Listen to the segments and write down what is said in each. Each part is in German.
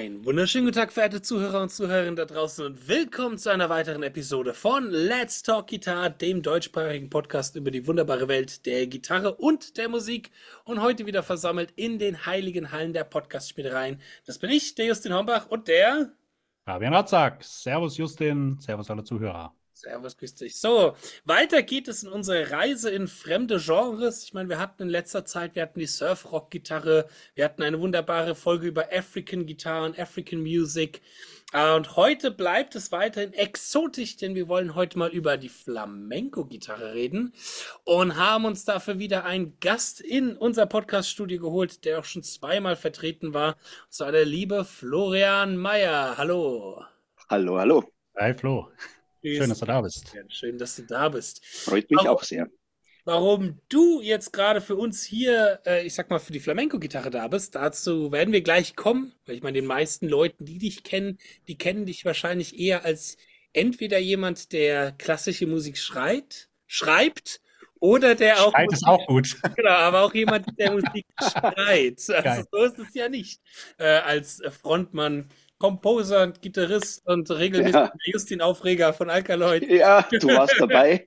Einen wunderschönen guten Tag, verehrte Zuhörer und Zuhörerinnen da draußen und willkommen zu einer weiteren Episode von Let's Talk Guitar, dem deutschsprachigen Podcast über die wunderbare Welt der Gitarre und der Musik und heute wieder versammelt in den heiligen Hallen der Podcast-Schmiedereien. Das bin ich, der Justin Hombach und der... Fabian Ratzak. Servus Justin, servus alle Zuhörer. Servus, grüß dich. So, weiter geht es in unserer Reise in fremde Genres. Ich meine, wir hatten in letzter Zeit, wir hatten die Surf-Rock-Gitarre, wir hatten eine wunderbare Folge über African Guitar und African Music. Und heute bleibt es weiterhin exotisch, denn wir wollen heute mal über die Flamenco-Gitarre reden und haben uns dafür wieder einen Gast in unser Podcast-Studio geholt, der auch schon zweimal vertreten war. Und zwar der liebe Florian Mayer. Hallo. Hallo, hallo. Hi Flo, schön, dass du da bist. Ja, schön, dass du da bist. Freut mich auch sehr. Warum du jetzt gerade für uns hier, ich sag mal, für die Flamenco-Gitarre da bist, dazu werden wir gleich kommen. Weil ich meine, den meisten Leuten, die dich kennen, die kennen dich wahrscheinlich eher als entweder jemand, der klassische Musik schreibt, oder der auch Schreit ist auch gut. genau, aber auch jemand, der Musik schreit. Also Geil. so ist es ja nicht. Als Frontmann, Composer und Gitarrist und regelmäßig Ja, der Justin Aufreger von Alkaloid. ja, du warst dabei.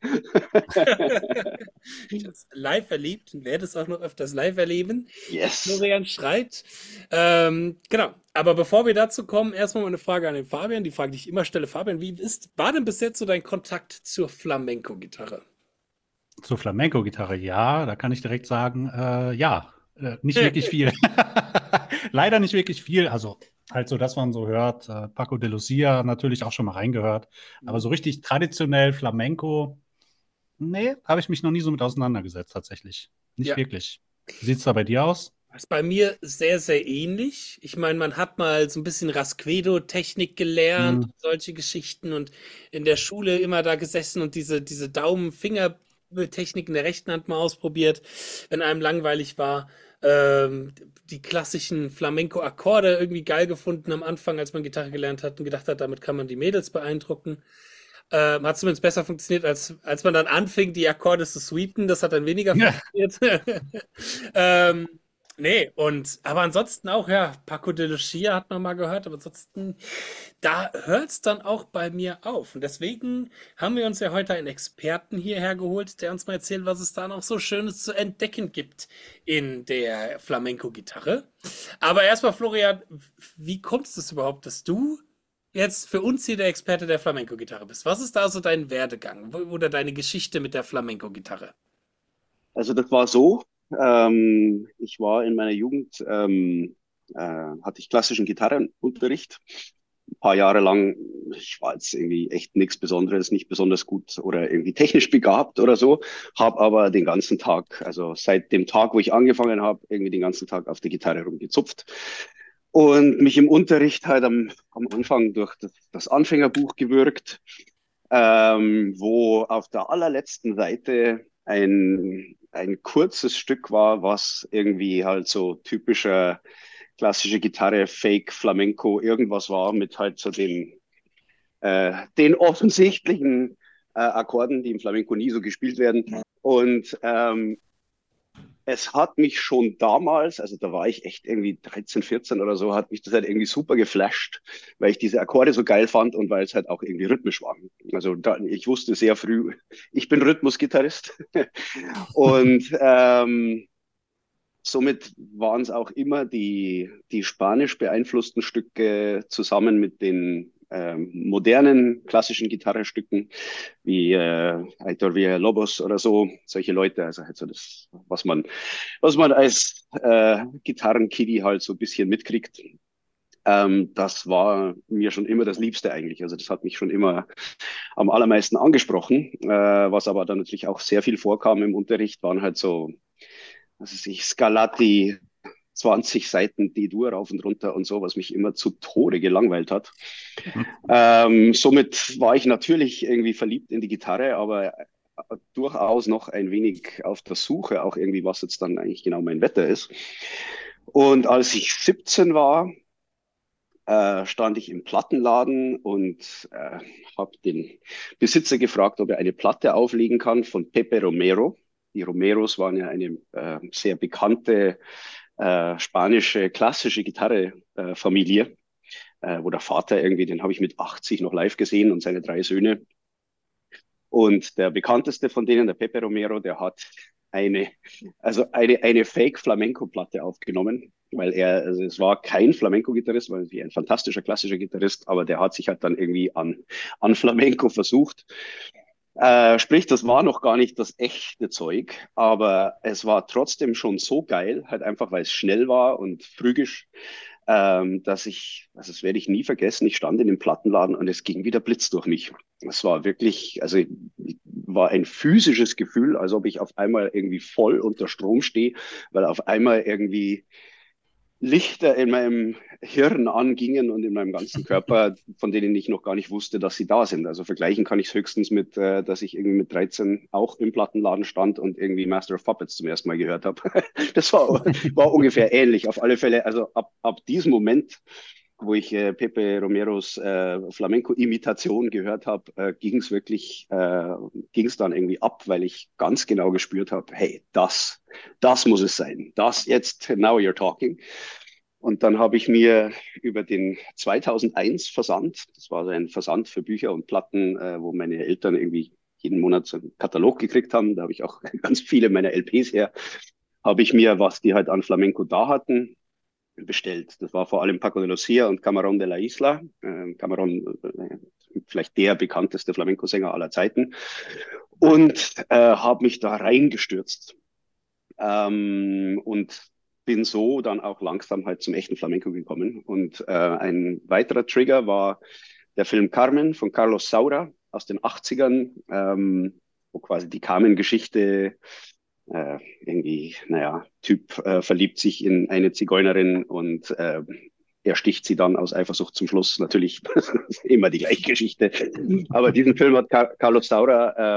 Ich habe es live erlebt und werde es auch noch öfters live erleben. Yes. Florian schreit. Genau. Aber bevor wir dazu kommen, erstmal mal eine Frage an den Fabian. Die Frage, die ich immer stelle. Fabian, war denn bis jetzt so dein Kontakt zur Flamenco-Gitarre? Zur Flamenco-Gitarre, ja, da kann ich direkt sagen, nicht wirklich viel. Leider nicht wirklich viel. Also halt so, dass man so hört, Paco de Lucia natürlich auch schon mal reingehört. Aber so richtig traditionell Flamenco, nee, habe ich mich noch nie so mit auseinandergesetzt tatsächlich. Nicht Ja. wirklich. Wie sieht es da bei dir aus? Das ist bei mir sehr, sehr ähnlich. Ich meine, man hat mal so ein bisschen Rasquedo-Technik gelernt Hm, und solche Geschichten und in der Schule immer da gesessen und diese Daumen-Finger-Technik in der rechten Hand mal ausprobiert, wenn einem langweilig war. Die klassischen Flamenco-Akkorde irgendwie geil gefunden am Anfang, als man Gitarre gelernt hat und gedacht hat, damit kann man die Mädels beeindrucken. Hat zumindest besser funktioniert, als man dann anfing, die Akkorde zu sweepen. Das hat dann weniger ja, funktioniert. ähm, Nee, aber ansonsten auch, ja, Paco de Lucia hat man mal gehört, aber ansonsten, da hört es dann auch bei mir auf. Und deswegen haben wir uns ja heute einen Experten hierher geholt, der uns mal erzählt, was es da noch so Schönes zu entdecken gibt in der Flamenco-Gitarre. Aber erstmal, Florian, wie kommt es überhaupt, dass du jetzt für uns hier der Experte der Flamenco-Gitarre bist? Was ist da so dein Werdegang oder deine Geschichte mit der Flamenco-Gitarre? Also das war so, ich war in meiner Jugend, hatte ich klassischen Gitarrenunterricht. Ein paar Jahre lang, ich war jetzt irgendwie echt nichts Besonderes, nicht besonders gut oder irgendwie technisch begabt oder so, habe aber den ganzen Tag, also seit dem Tag, wo ich angefangen habe, irgendwie den ganzen Tag auf der Gitarre rumgezupft. Und mich im Unterricht halt am Anfang durch das Anfängerbuch gewürgt, wo auf der allerletzten Seite ein kurzes Stück war, was irgendwie halt so typischer klassische Gitarre, Fake, Flamenco, irgendwas war mit halt so den offensichtlichen Akkorden, die im Flamenco nie so gespielt werden. Und es hat mich schon damals, also da war ich echt irgendwie 13, 14 oder so, hat mich das halt irgendwie super geflasht, weil ich diese Akkorde so geil fand und weil es halt auch irgendwie rhythmisch war. Also ich wusste sehr früh, ich bin Rhythmusgitarrist und somit waren es auch immer die spanisch beeinflussten Stücke zusammen mit den modernen klassischen Gitarrestücken wie Aitor Villalobos oder so, solche Leute, also halt so das, was man als Gitarrenkiddy halt so ein bisschen mitkriegt. Das war mir schon immer das Liebste eigentlich. Also das hat mich schon immer am allermeisten angesprochen. Was aber dann natürlich auch sehr viel vorkam im Unterricht, waren halt so, was weiß ich, Scarlatti, 20 Seiten D-Dur rauf und runter und so, was mich immer zu Tode gelangweilt hat. Somit war ich natürlich irgendwie verliebt in die Gitarre, aber durchaus noch ein wenig auf der Suche, auch irgendwie, was jetzt dann eigentlich genau mein Wetter ist. Und als ich 17 war, stand ich im Plattenladen und habe den Besitzer gefragt, ob er eine Platte auflegen kann von Pepe Romero. Die Romeros waren ja eine sehr bekannte spanische klassische Gitarre-Familie. wo der Vater irgendwie, den habe ich mit 80 noch live gesehen und seine 3 Söhne. Und der bekannteste von denen, der Pepe Romero, der hat eine, eine Fake-Flamenco-Platte aufgenommen, weil also es war kein Flamenco-Gitarrist, weil wie ein fantastischer klassischer Gitarrist, aber der hat sich halt dann irgendwie an Flamenco versucht. Sprich, das war noch gar nicht das echte Zeug, aber es war trotzdem schon so geil, halt einfach, weil es schnell war und phrygisch, also das werde ich nie vergessen, ich stand in dem Plattenladen und es ging wie der Blitz durch mich. Es war wirklich, also war ein physisches Gefühl, als ob ich auf einmal irgendwie voll unter Strom stehe, weil auf einmal irgendwie Lichter in meinem Hirn angingen und in meinem ganzen Körper, von denen ich noch gar nicht wusste, dass sie da sind. Also vergleichen kann ich es höchstens mit, dass ich irgendwie mit 13 auch im Plattenladen stand und irgendwie Master of Puppets zum ersten Mal gehört habe. Das war ungefähr ähnlich. Auf alle Fälle, also ab diesem Moment, wo ich Pepe Romeros Flamenco-Imitation gehört habe, ging es dann irgendwie ab, weil ich ganz genau gespürt habe, hey, das muss es sein. Das jetzt, now you're talking. Und dann habe ich mir über den 2001 Versand, das war so ein Versand für Bücher und Platten, wo meine Eltern irgendwie jeden Monat so einen Katalog gekriegt haben, da habe ich auch ganz viele meiner LPs her, habe ich mir, was die halt an Flamenco da hatten, bestellt. Das war vor allem Paco de Lucia und Camarón de la Isla. Camarón, vielleicht der bekannteste Flamenco-Sänger aller Zeiten. Und habe mich da reingestürzt. Und bin so dann auch langsam halt zum echten Flamenco gekommen. Und ein weiterer Trigger war der Film Carmen von Carlos Saura aus den 80ern, wo quasi die Carmen-Geschichte irgendwie, naja, Typ verliebt sich in eine Zigeunerin und er sticht sie dann aus Eifersucht zum Schluss. Natürlich immer die gleiche Geschichte. Aber diesen Film hat Carlos Saura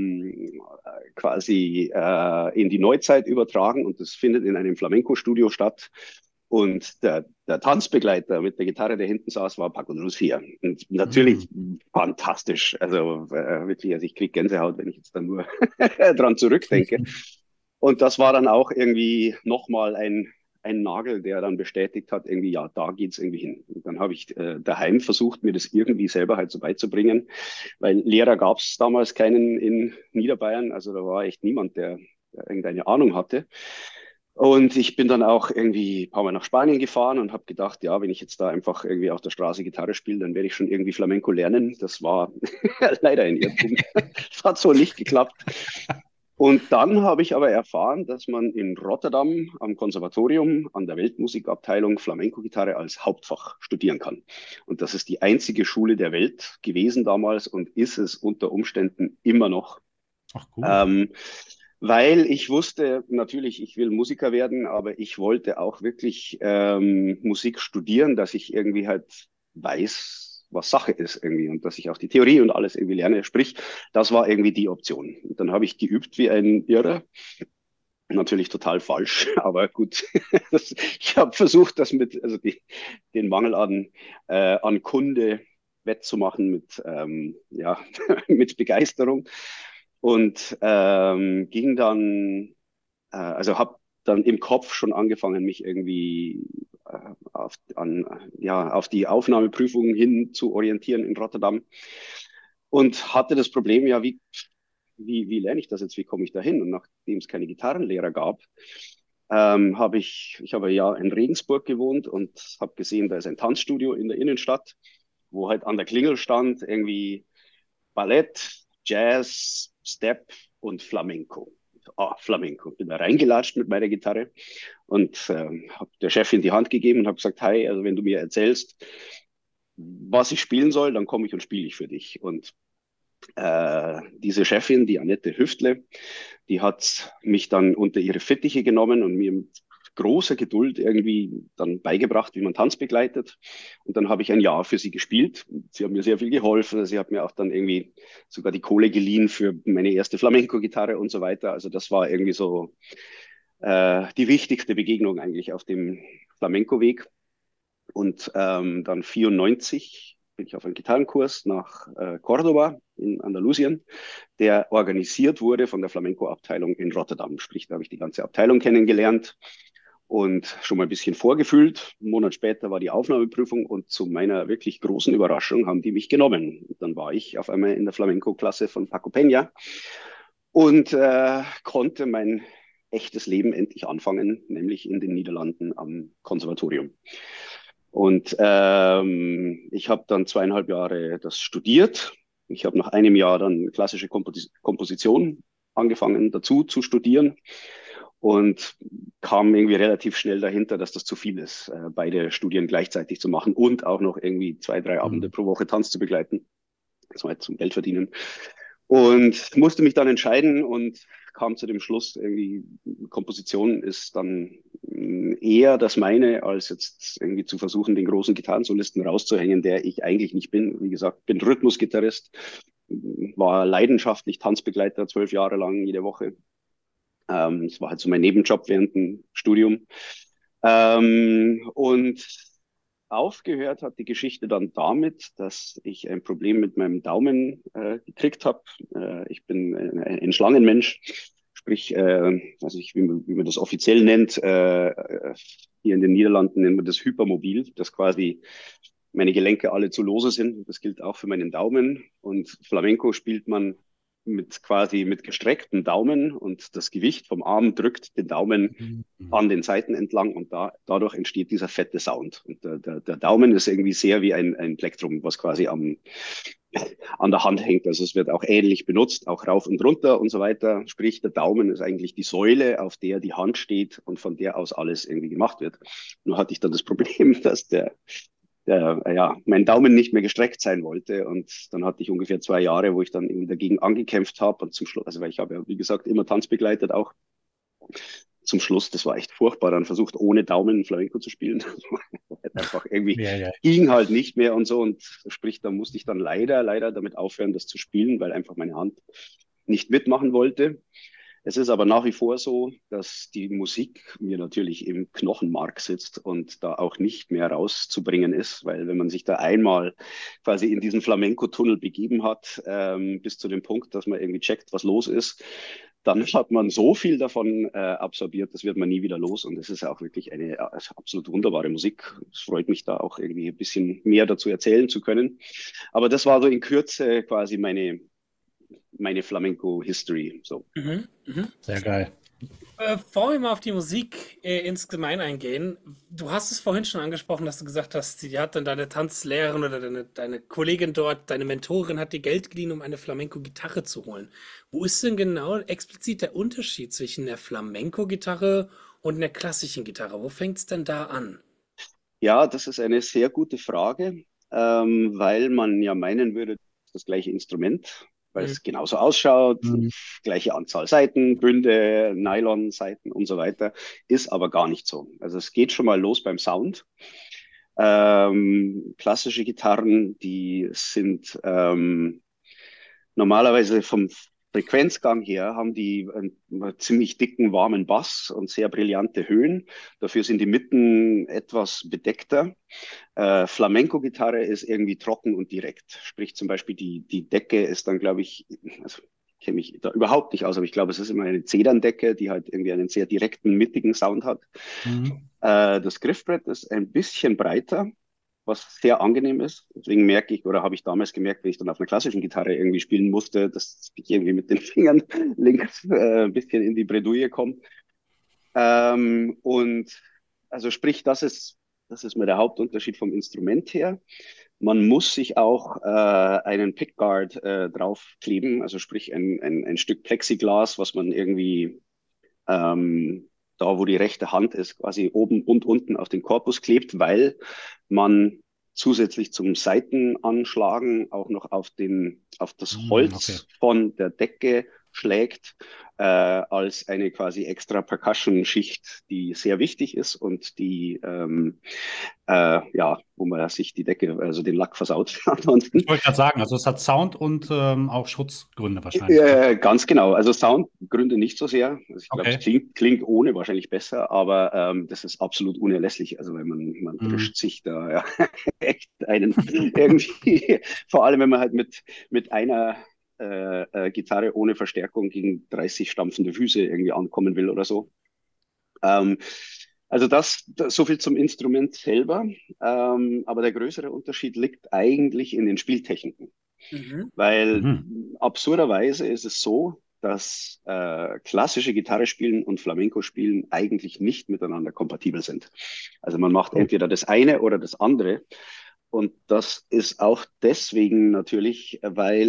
quasi in die Neuzeit übertragen und das findet in einem Flamenco-Studio statt. Und der Tanzbegleiter mit der Gitarre, der hinten saß, war Paco de Lucia. Und natürlich fantastisch. Also wirklich, also ich kriege Gänsehaut, wenn ich jetzt dann nur dran zurückdenke. Und das war dann auch irgendwie nochmal ein Nagel, der dann bestätigt hat, irgendwie, ja, da geht's irgendwie hin. Und dann habe ich daheim versucht, mir das irgendwie selber halt so beizubringen, weil Lehrer gab es damals keinen in Niederbayern. Also da war echt niemand, der irgendeine Ahnung hatte. Und ich bin dann auch irgendwie ein paar Mal nach Spanien gefahren und habe gedacht, ja, wenn ich jetzt da einfach irgendwie auf der Straße Gitarre spiele, dann werde ich schon irgendwie Flamenco lernen. Das war leider ein Irrtum. Das hat so nicht geklappt. Und dann habe ich aber erfahren, dass man in Rotterdam am Konservatorium an der Weltmusikabteilung Flamenco-Gitarre als Hauptfach studieren kann. Und das ist die einzige Schule der Welt gewesen damals und ist es unter Umständen immer noch. Ach, cool. Weil ich wusste, natürlich, ich will Musiker werden, aber ich wollte auch wirklich Musik studieren, dass ich irgendwie halt weiß, was Sache ist irgendwie und dass ich auch die Theorie und alles irgendwie lerne. Sprich, das war irgendwie die Option. Und dann habe ich geübt wie ein Irrer. Natürlich total falsch, aber gut. Ich habe versucht, das mit, also den Mangel an Kunde wettzumachen mit, ja, mit Begeisterung. Und ging dann, also habe dann im Kopf schon angefangen, mich irgendwie auf die Aufnahmeprüfungen hin zu orientieren in Rotterdam und hatte das Problem, ja, wie lerne ich das jetzt, wie komme ich da hin? Und nachdem es keine Gitarrenlehrer gab, ich habe ja in Regensburg gewohnt und habe gesehen, da ist ein Tanzstudio in der Innenstadt, wo halt an der Klingel stand irgendwie Ballett, Jazz, Step und Flamenco. Flamenco. Bin da reingelatscht mit meiner Gitarre und habe der Chefin die Hand gegeben und habe gesagt, hey, also wenn du mir erzählst, was ich spielen soll, dann komme ich und spiele ich für dich. Und diese Chefin, die Annette Hüftle, die hat mich dann unter ihre Fittiche genommen und mir mit großer Geduld irgendwie dann beigebracht, wie man Tanz begleitet. Und dann habe ich ein Jahr für sie gespielt. Sie hat mir sehr viel geholfen. Sie hat mir auch dann irgendwie sogar die Kohle geliehen für meine erste Flamenco-Gitarre und so weiter. Also das war irgendwie so die wichtigste Begegnung eigentlich auf dem Flamenco-Weg. Und dann 94 bin ich auf einen Gitarrenkurs nach Cordoba in Andalusien, der organisiert wurde von der Flamenco-Abteilung in Rotterdam. Sprich, da habe ich die ganze Abteilung kennengelernt. und schon mal ein bisschen vorgefühlt. Einen Monat später war die Aufnahmeprüfung und zu meiner wirklich großen Überraschung haben die mich genommen. Und dann war ich auf einmal in der Flamenco-Klasse von Paco Peña und konnte mein echtes Leben endlich anfangen, nämlich in den Niederlanden am Konservatorium. Und ich habe dann 2,5 Jahre das studiert. Ich habe nach einem Jahr dann klassische Komposition angefangen dazu zu studieren und kam irgendwie relativ schnell dahinter, dass das zu viel ist, beide Studien gleichzeitig zu machen und auch noch irgendwie 2, 3 Abende Mhm. pro Woche Tanz zu begleiten. Das war jetzt zum Geld verdienen. Und musste mich dann entscheiden und kam zu dem Schluss, irgendwie Komposition ist dann eher das meine, als jetzt irgendwie zu versuchen, den großen Gitarrensolisten rauszuhängen, der ich eigentlich nicht bin. Wie gesagt, bin Rhythmusgitarrist, war leidenschaftlich Tanzbegleiter 12 Jahre lang jede Woche. Das war halt so mein Nebenjob während dem Studium. Und aufgehört hat die Geschichte dann damit, dass ich ein Problem mit meinem Daumen gekriegt habe. Ich bin ein Schlangenmensch, sprich, weiß nicht, wie man das offiziell nennt. Hier in den Niederlanden nennt man das Hypermobil, dass quasi meine Gelenke alle zu lose sind. Das gilt auch für meinen Daumen. Und Flamenco spielt man mit gestreckten Daumen und das Gewicht vom Arm drückt den Daumen Mhm. an den Seiten entlang und dadurch entsteht dieser fette Sound. Und der Daumen ist irgendwie sehr wie ein Plektrum, was quasi an der Hand hängt. Also es wird auch ähnlich benutzt, auch rauf und runter und so weiter. Sprich, der Daumen ist eigentlich die Säule, auf der die Hand steht und von der aus alles irgendwie gemacht wird. Nur hatte ich dann das Problem, dass mein Daumen nicht mehr gestreckt sein wollte. Und dann hatte ich ungefähr 2 Jahre, wo ich dann irgendwie dagegen angekämpft habe. Und zum Schluss, also weil ich habe ja, wie gesagt, immer Tanz begleitet auch. Zum Schluss, das war echt furchtbar, dann versucht, ohne Daumen Flamenco zu spielen. Einfach irgendwie Ja, ja. ging halt nicht mehr und so. Und sprich, da musste ich dann leider damit aufhören, das zu spielen, weil einfach meine Hand nicht mitmachen wollte. Es ist aber nach wie vor so, dass die Musik mir natürlich im Knochenmark sitzt und da auch nicht mehr rauszubringen ist, weil wenn man sich da einmal quasi in diesen Flamenco-Tunnel begeben hat, bis zu dem Punkt, dass man irgendwie checkt, was los ist, dann hat man so viel davon absorbiert, das wird man nie wieder los. Und es ist auch wirklich eine absolut wunderbare Musik. Es freut mich da auch irgendwie ein bisschen mehr dazu erzählen zu können. Aber das war so in Kürze quasi meine Flamenco-History. So. Mhm, mhm. Sehr geil. Bevor wir mal auf die Musik insgemein eingehen, du hast es vorhin schon angesprochen, dass du gesagt hast, die hat dann deine Tanzlehrerin oder deine Kollegin dort, deine Mentorin hat dir Geld geliehen, um eine Flamenco-Gitarre zu holen. Wo ist denn genau explizit der Unterschied zwischen der Flamenco-Gitarre und der klassischen Gitarre? Wo fängt es denn da an? Ja, das ist eine sehr gute Frage, weil man ja meinen würde, das gleiche Instrument, weil Mhm. es genauso ausschaut, Mhm. gleiche Anzahl Saiten, Bünde, Nylon-Saiten und so weiter, ist aber gar nicht so. Also es geht schon mal los beim Sound. Klassische Gitarren, die sind normalerweise vom Frequenzgang her haben die einen ziemlich dicken, warmen Bass und sehr brillante Höhen. Dafür sind die Mitten etwas bedeckter. Flamenco-Gitarre ist irgendwie trocken und direkt. Sprich zum Beispiel die Decke ist dann, glaube ich, also ich kenne mich da überhaupt nicht aus, aber ich glaube, es ist immer eine Zederndecke, die halt irgendwie einen sehr direkten, mittigen Sound hat. Mhm. Das Griffbrett ist ein bisschen breiter, was sehr angenehm ist. Deswegen merke ich, oder habe ich damals gemerkt, wenn ich dann auf einer klassischen Gitarre irgendwie spielen musste, dass ich irgendwie mit den Fingern links ein bisschen in die Bredouille komme. Und also sprich, das ist mir der Hauptunterschied vom Instrument her. Man muss sich auch einen Pickguard draufkleben, also sprich ein Stück Plexiglas, was man irgendwie da, wo die rechte Hand ist, quasi oben und unten auf den Korpus klebt, weil man zusätzlich zum Seitenanschlagen auch noch auf das Mhm. Okay. Holz von der Decke schlägt, als eine quasi extra Percussion-Schicht, die sehr wichtig ist und die, ja, wo man sich die Decke, also den Lack versaut. Ich Ansonsten. wollte gerade sagen, also es hat Sound und auch Schutzgründe wahrscheinlich, ne? Ganz genau. Also Soundgründe nicht so sehr. Also ich glaube, es Okay. klingt ohne wahrscheinlich besser, aber das ist absolut unerlässlich. Also weil man Mhm. drischt sich da ja, echt einen irgendwie, vor allem wenn man halt mit einer Gitarre ohne Verstärkung gegen 30 stampfende Füße irgendwie ankommen will oder so. Ähm, Also so viel zum Instrument selber. Aber der größere Unterschied liegt eigentlich in den Spieltechniken. Mhm. Weil Mhm. absurderweise ist es so, dass klassische Gitarre spielen und Flamenco spielen eigentlich nicht miteinander kompatibel sind. Also man macht Oh. entweder das eine oder das andere. Und das ist auch deswegen natürlich,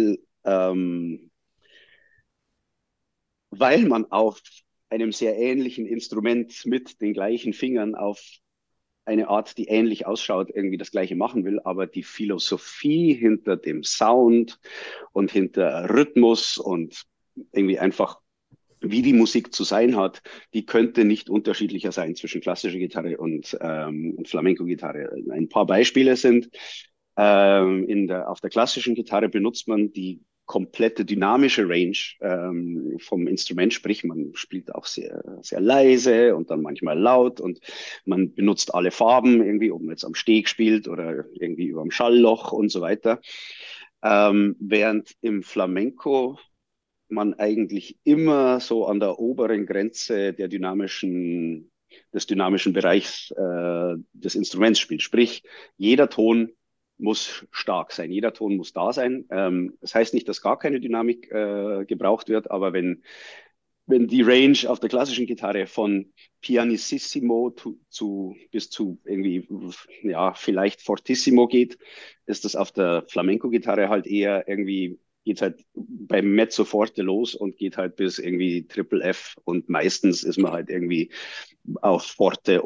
weil man auf einem sehr ähnlichen Instrument mit den gleichen Fingern auf eine Art, die ähnlich ausschaut, irgendwie das Gleiche machen will, aber die Philosophie hinter dem Sound und hinter Rhythmus und irgendwie einfach, wie die Musik zu sein hat, die könnte nicht unterschiedlicher sein zwischen klassischer Gitarre und Flamenco-Gitarre. Ein paar Beispiele sind, auf der klassischen Gitarre benutzt man die komplette dynamische Range vom Instrument, sprich man spielt auch sehr, sehr leise und dann manchmal laut und man benutzt alle Farben irgendwie, ob man jetzt am Steg spielt oder irgendwie über dem Schallloch und so weiter. Während im Flamenco man eigentlich immer so an der oberen Grenze des dynamischen Bereichs des Instruments spielt. Sprich, jeder Ton muss stark sein, jeder Ton muss da sein. Das heißt nicht, dass gar keine Dynamik gebraucht wird, aber wenn die Range auf der klassischen Gitarre von Pianissimo bis zu irgendwie, ja, vielleicht Fortissimo geht, ist das auf der Flamenco-Gitarre halt eher irgendwie, geht halt beim Mezzo Forte los und geht halt bis irgendwie Triple F und meistens ist man halt irgendwie auf Forte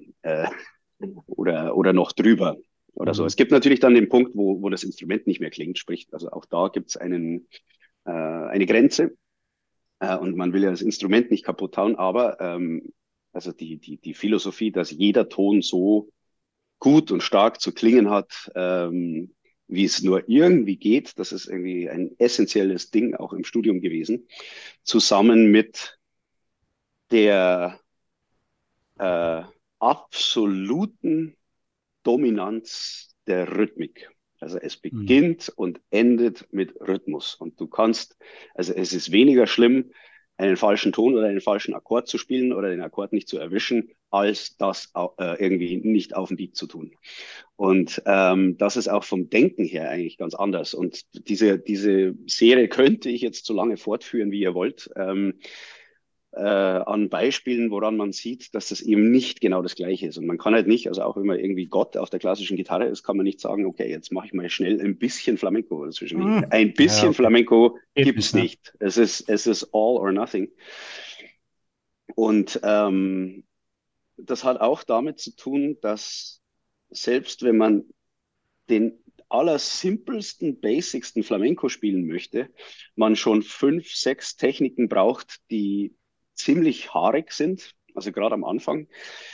oder noch drüber oder so. Mhm. Es gibt natürlich dann den Punkt, wo das Instrument nicht mehr klingt, sprich, also auch da gibt es eine Grenze. Und man will ja das Instrument nicht kaputt hauen, aber also die Philosophie, dass jeder Ton so gut und stark zu klingen hat, wie es nur irgendwie geht, das ist irgendwie ein essentielles Ding auch im Studium gewesen, zusammen mit der äh, absoluten Dominanz der Rhythmik. Also es Mhm. beginnt und endet mit Rhythmus. Und also es ist weniger schlimm, einen falschen Ton oder einen falschen Akkord zu spielen oder den Akkord nicht zu erwischen, als das irgendwie nicht auf den Beat zu tun. Und das ist auch vom Denken her eigentlich ganz anders. Und diese Serie könnte ich jetzt so lange fortführen, wie ihr wollt. An Beispielen, woran man sieht, dass das eben nicht genau das Gleiche ist. Und man kann halt nicht, also auch wenn man irgendwie Gott auf der klassischen Gitarre ist, kann man nicht sagen, okay, jetzt mache ich mal schnell ein bisschen Flamenco dazwischen. Mhm. Ein Ja, bisschen okay. Flamenco Geht gibt's nicht, ne? nicht. Es ist all or nothing. Und das hat auch damit zu tun, dass selbst wenn man den allersimpelsten, basicsten Flamenco spielen möchte, man schon 5, 6 Techniken braucht, die ziemlich haarig sind, also gerade am Anfang.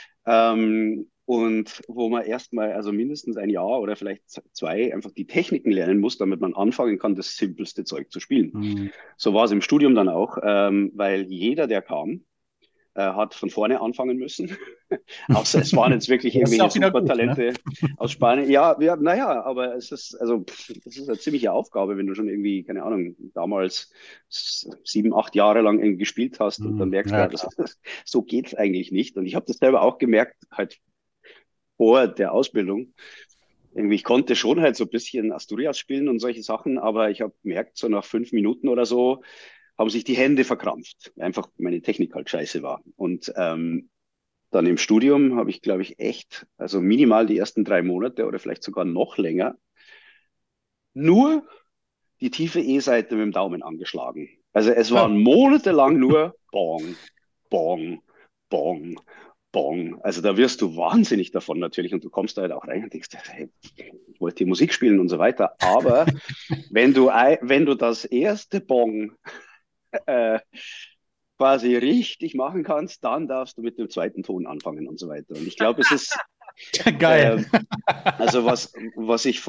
Und wo man erstmal, also mindestens ein Jahr oder vielleicht 2, einfach die Techniken lernen muss, damit man anfangen kann, das simpelste Zeug zu spielen. Mhm. So war es im Studium dann auch, weil jeder, der kam, hat von vorne anfangen müssen. Außer es waren jetzt wirklich Das ist ja irgendwelche auch wieder gut, ne? Supertalente aus Spanien. Ja, ja, naja, aber das ist eine ziemliche Aufgabe, wenn du schon irgendwie, keine Ahnung, damals 7, 8 Jahre lang irgendwie gespielt hast und dann Mhm. merkst du, Ja, ja, klar. so geht's eigentlich nicht. Und ich habe das selber auch gemerkt, halt vor der Ausbildung. Irgendwie, ich konnte schon halt so ein bisschen Asturias spielen und solche Sachen, aber ich habe gemerkt, so nach 5 Minuten oder so, haben sich die Hände verkrampft. Einfach meine Technik halt scheiße war. Und dann im Studium habe ich, glaube ich, echt, also minimal die ersten 3 Monate oder vielleicht sogar noch länger, nur die tiefe E-Seite mit dem Daumen angeschlagen. Also es Oh. waren monatelang nur Bong, Bong, Bong, Bong. Also da wirst du wahnsinnig davon natürlich und du kommst da halt auch rein und denkst, hey, ich wollte hier Musik spielen und so weiter. Aber wenn du das erste Bong äh, quasi richtig machen kannst, dann darfst du mit dem zweiten Ton anfangen und so weiter. Und ich glaube, es ist Geil. äh, also was ich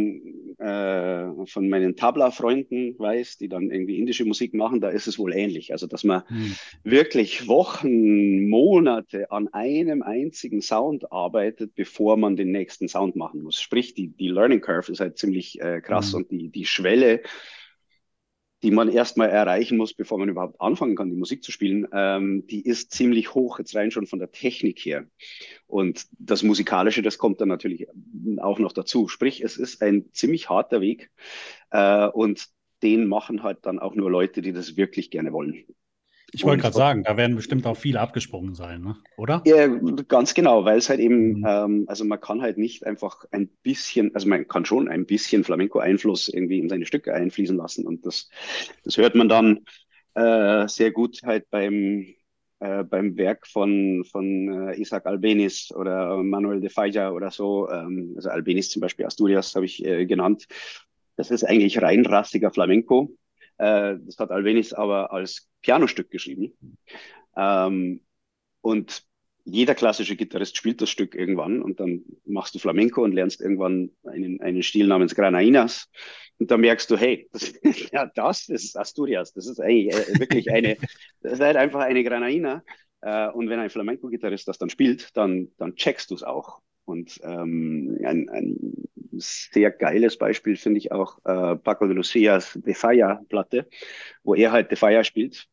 von meinen Tabla-Freunden weiß, die dann irgendwie indische Musik machen, da ist es wohl ähnlich. Also dass man Mhm. wirklich Wochen, Monate an einem einzigen Sound arbeitet, bevor man den nächsten Sound machen muss. Sprich, die Learning Curve ist halt ziemlich krass Mhm. und die Schwelle die man erstmal erreichen muss, bevor man überhaupt anfangen kann, die Musik zu spielen, die ist ziemlich hoch, jetzt rein schon von der Technik her. Und das Musikalische, das kommt dann natürlich auch noch dazu. Sprich, es ist ein ziemlich harter Weg und den machen halt dann auch nur Leute, die das wirklich gerne wollen. Ich wollte Und gerade sagen, da werden bestimmt auch viele abgesprungen sein, ne? Oder? ja, ganz genau, weil es halt eben, Mhm. also man kann halt nicht einfach ein bisschen, also man kann schon ein bisschen Flamenco-Einfluss irgendwie in seine Stücke einfließen lassen und das hört man dann sehr gut halt beim Werk von Isaac Albéniz oder Manuel de Falla oder so. Also Albéniz zum Beispiel, Asturias habe ich genannt. Das ist eigentlich rein rassiger Flamenco. Das hat Albéniz aber als Pianostück geschrieben. Ähm, und jeder klassische Gitarrist spielt das Stück irgendwann und dann machst du Flamenco und lernst irgendwann einen Stil namens Granainas. Und dann merkst du, hey, ja, das ist Asturias. Das ist eigentlich wirklich das ist halt einfach eine Granaina. Und wenn ein Flamenco-Gitarrist das dann spielt, dann checkst du es auch. Und ein sehr geiles Beispiel finde ich auch Paco de Lucias De Falla-Platte, wo er halt De Falla spielt.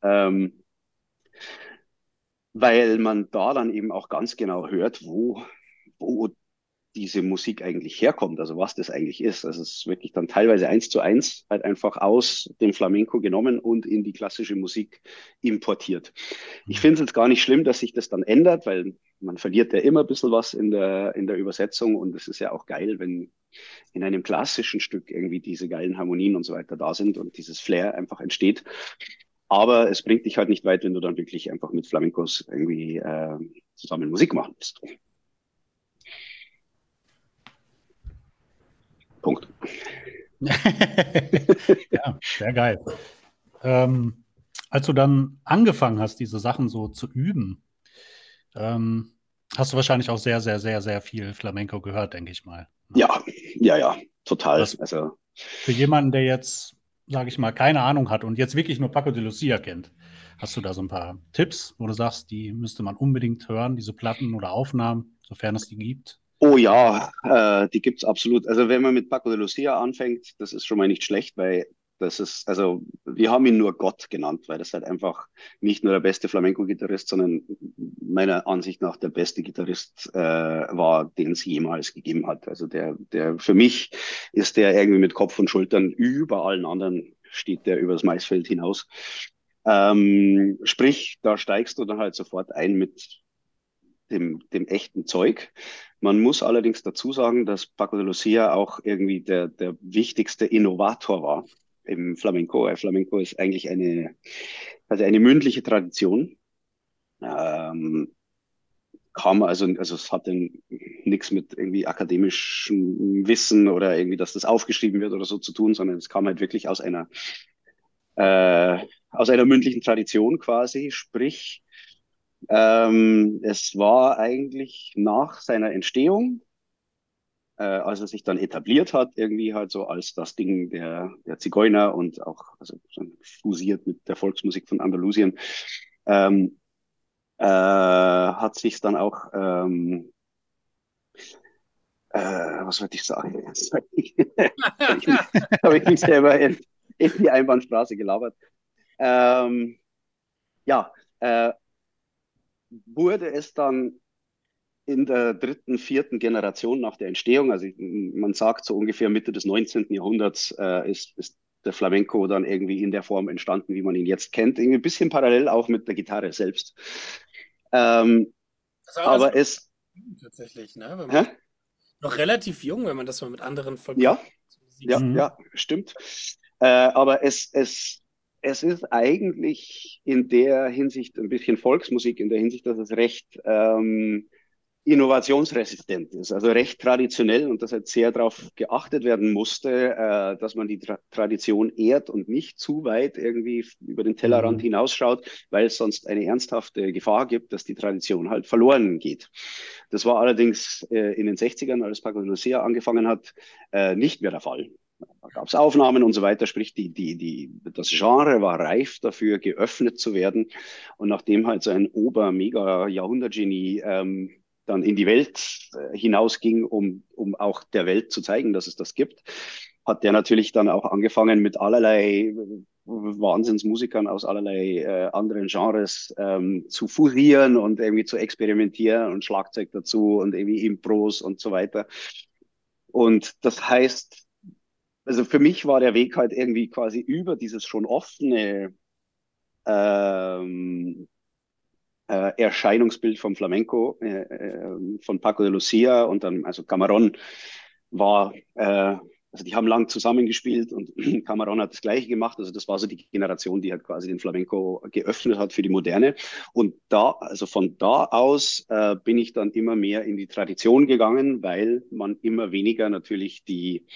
Weil man da dann eben auch ganz genau hört, wo diese Musik eigentlich herkommt, also was das eigentlich ist. Also es ist wirklich dann teilweise 1:1 halt einfach aus dem Flamenco genommen und in die klassische Musik importiert. Ich finde es jetzt gar nicht schlimm, dass sich das dann ändert, weil man verliert ja immer ein bisschen was in der Übersetzung und es ist ja auch geil, wenn in einem klassischen Stück irgendwie diese geilen Harmonien und so weiter da sind und dieses Flair einfach entsteht. Aber es bringt dich halt nicht weit, wenn du dann wirklich einfach mit Flamencos irgendwie zusammen Musik machen willst. Punkt. Ja, sehr geil. Ähm, Als du dann angefangen hast, diese Sachen so zu üben, ähm, hast du wahrscheinlich auch sehr, sehr, sehr, sehr viel Flamenco gehört, denke ich mal. Ne? Ja, ja, ja, total. Was Also für jemanden, der jetzt, sage ich mal, keine Ahnung hat und jetzt wirklich nur Paco de Lucia kennt, hast du da so ein paar Tipps, wo du sagst, die müsste man unbedingt hören, diese Platten oder Aufnahmen, sofern es die gibt? oh ja, die gibt's absolut. Also wenn man mit Paco de Lucia anfängt, das ist schon mal nicht schlecht, weil das ist, also wir haben ihn nur Gott genannt, weil das halt einfach nicht nur der beste Flamenco-Gitarrist, sondern meiner Ansicht nach der beste Gitarrist war, den es jemals gegeben hat. Also der für mich ist der irgendwie mit Kopf und Schultern über allen anderen steht der über das Maisfeld hinaus. Sprich, da steigst du dann halt sofort ein mit dem echten Zeug. Man muss allerdings dazu sagen, dass Paco de Lucia auch irgendwie der wichtigste Innovator war im Flamenco. Flamenco ist eigentlich also eine mündliche Tradition. Ähm, also es hat nichts mit irgendwie akademischem Wissen oder irgendwie, dass das aufgeschrieben wird oder so zu tun, sondern es kam halt wirklich aus einer mündlichen Tradition quasi. Sprich, es war eigentlich nach seiner Entstehung, als er sich dann etabliert hat, irgendwie halt so als das Ding der Zigeuner und auch also so fusiert mit der Volksmusik von Andalusien, hat sich dann auch, was wollte ich sagen? Jetzt habe ich mich selber in die Einbahnstraße gelabert. Ähm, ja, wurde es dann in der dritten, vierten Generation nach der Entstehung, also man sagt so ungefähr Mitte des 19. Jahrhunderts, ist der Flamenco dann irgendwie in der Form entstanden, wie man ihn jetzt kennt. Irgendwie ein bisschen parallel auch mit der Gitarre selbst. Ähm, Also aber es, tatsächlich, ne? Wenn man hä? noch relativ jung, wenn man das mal mit anderen Ja, Musik ja, sieht. Mhm. ja, stimmt. Aber es ist eigentlich in der Hinsicht ein bisschen Volksmusik, in der Hinsicht, dass es recht innovationsresistent ist, also recht traditionell und dass halt sehr darauf geachtet werden musste, dass man die Tradition ehrt und nicht zu weit irgendwie über den Tellerrand Mhm. hinausschaut, weil es sonst eine ernsthafte Gefahr gibt, dass die Tradition halt verloren geht. Das war allerdings in den 60ern, als Paco de Lucia angefangen hat, nicht mehr der Fall. Da gab es Aufnahmen und so weiter, sprich das Genre war reif dafür, geöffnet zu werden. Und nachdem halt so ein Ober-Mega-Jahrhundertgenie dann in die Welt hinausging, um auch der Welt zu zeigen, dass es das gibt, hat der natürlich dann auch angefangen mit allerlei Wahnsinnsmusikern aus allerlei anderen Genres zu fusionieren und irgendwie zu experimentieren und Schlagzeug dazu und irgendwie Impros und so weiter. Und das heißt, also für mich war der Weg halt irgendwie quasi über dieses schon offene ähm, Erscheinungsbild vom Flamenco, von Paco de Lucia und dann, also Camarón war, also die haben lang zusammengespielt und Camarón hat das Gleiche gemacht. Also das war so die Generation, die halt quasi den Flamenco geöffnet hat für die Moderne. Und da, also von da aus bin ich dann immer mehr in die Tradition gegangen, weil man immer weniger natürlich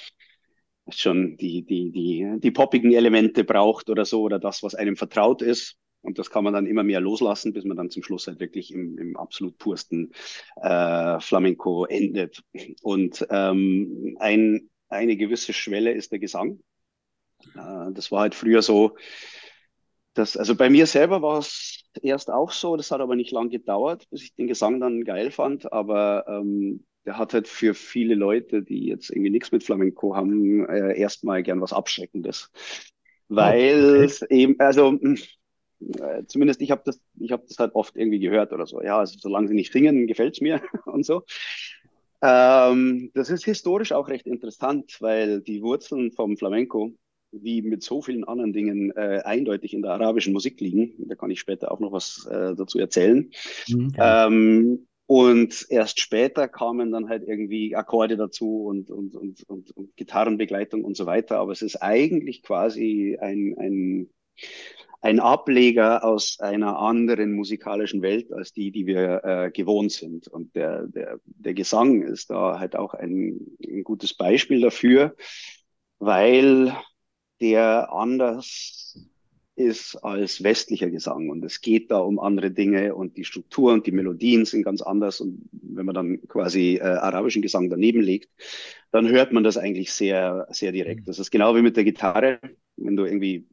die poppigen Elemente braucht oder so oder das, was einem vertraut ist. Und das kann man dann immer mehr loslassen, bis man dann zum Schluss halt wirklich im absolut pursten Flamenco endet. Und eine gewisse Schwelle ist der Gesang. Das war halt früher so, also bei mir selber war es erst auch so, das hat aber nicht lang gedauert, bis ich den Gesang dann geil fand, aber der hat halt für viele Leute, die jetzt irgendwie nichts mit Flamenco haben, erstmal gern was Abschreckendes. Oh, Weil okay. es eben, also zumindest ich hab das halt oft irgendwie gehört oder so. Ja, also solange sie nicht singen, gefällt's mir und so. Das ist historisch auch recht interessant, weil die Wurzeln vom Flamenco, wie mit so vielen anderen Dingen, eindeutig in der arabischen Musik liegen. Da kann ich später auch noch was dazu erzählen. Mhm, gerne. Und erst später kamen dann halt irgendwie Akkorde dazu und Gitarrenbegleitung und so weiter. Aber es ist eigentlich quasi ein Ableger aus einer anderen musikalischen Welt als die wir gewohnt sind. Und der Gesang ist da halt auch ein gutes Beispiel dafür, weil der anders ist als westlicher Gesang. Und es geht da um andere Dinge und die Struktur und die Melodien sind ganz anders. Und wenn man dann quasi arabischen Gesang daneben legt, dann hört man das eigentlich sehr, sehr direkt. Das ist genau wie mit der Gitarre. Wenn du irgendwie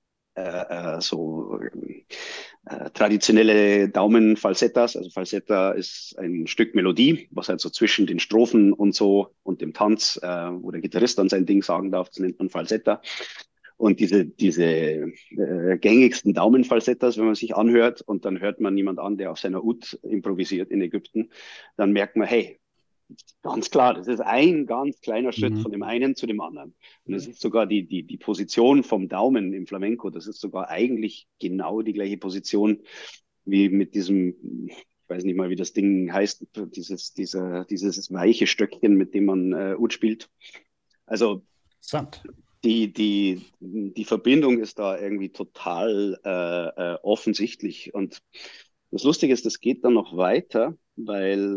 so traditionelle Daumenfalsettas. Also Falsetta ist ein Stück Melodie, was halt so zwischen den Strophen und so und dem Tanz, wo der Gitarrist dann sein Ding sagen darf, das nennt man Falsetta. Und diese gängigsten Daumenfalsettas, wenn man sich anhört und dann hört man jemand an, der auf seiner Ud improvisiert in Ägypten, dann merkt man, hey, ganz klar, das ist ein ganz kleiner Schritt Mhm. von dem einen zu dem anderen. Und es ist sogar die Position vom Daumen im Flamenco, das ist sogar eigentlich genau die gleiche Position wie mit diesem, ich weiß nicht mal, wie das Ding heißt, dieses weiche Stöckchen, mit dem man Ud spielt. Also Interessant. die Verbindung ist da irgendwie total offensichtlich. Und das Lustige ist, das geht dann noch weiter, weil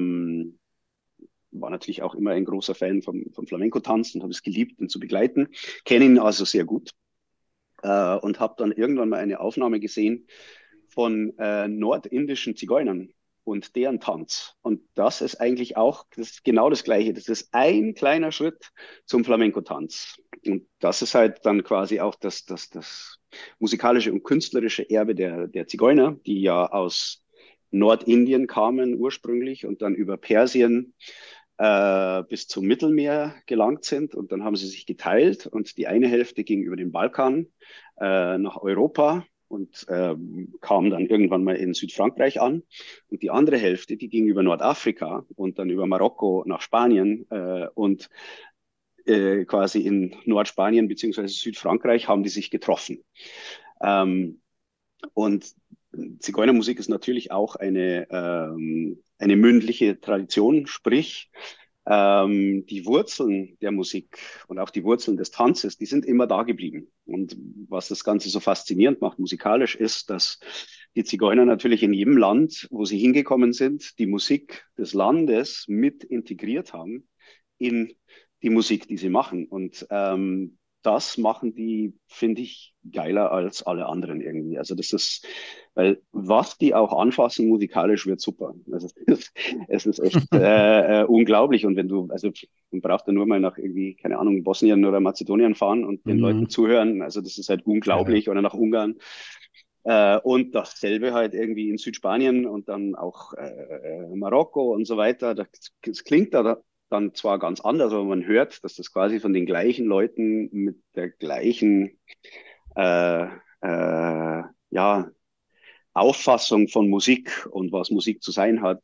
war natürlich auch immer ein großer Fan vom Flamenco-Tanz und habe es geliebt, ihn zu begleiten. Kenne ihn also sehr gut und habe dann irgendwann mal eine Aufnahme gesehen von nordindischen Zigeunern und deren Tanz. Und das ist eigentlich auch das ist genau das Gleiche. Das ist ein kleiner Schritt zum Flamenco-Tanz. Und das ist halt dann quasi auch das musikalische und künstlerische Erbe der Zigeuner, die ja aus Nordindien kamen ursprünglich und dann über Persien bis zum Mittelmeer gelangt sind. Und dann haben sie sich geteilt und die eine Hälfte ging über den Balkan nach Europa und kam dann irgendwann mal in Südfrankreich an. Und die andere Hälfte, die ging über Nordafrika und dann über Marokko nach Spanien und quasi in Nordspanien beziehungsweise Südfrankreich haben die sich getroffen. Ähm, und Zigeunermusik ist natürlich auch eine mündliche Tradition, sprich die Wurzeln der Musik und auch die Wurzeln des Tanzes, die sind immer da geblieben. Und was das Ganze so faszinierend macht musikalisch, ist, dass die Zigeuner natürlich in jedem Land, wo sie hingekommen sind, die Musik des Landes mit integriert haben in die Musik, die sie machen. Und das machen die, finde ich, geiler als alle anderen irgendwie. Also das ist, weil was die auch anfassen musikalisch wird super. Also es ist echt unglaublich. Und wenn du, also man braucht ja nur mal nach irgendwie, keine Ahnung, Bosnien oder Mazedonien fahren und den Leuten Mhm. zuhören. Also das ist halt Ja, ja. unglaublich. Oder nach Ungarn. Und dasselbe halt irgendwie in Südspanien und dann auch Marokko und so weiter. Das klingt da dann zwar ganz anders, aber man hört, dass das quasi von den gleichen Leuten mit der gleichen äh, ja, Auffassung von Musik und was Musik zu sein hat,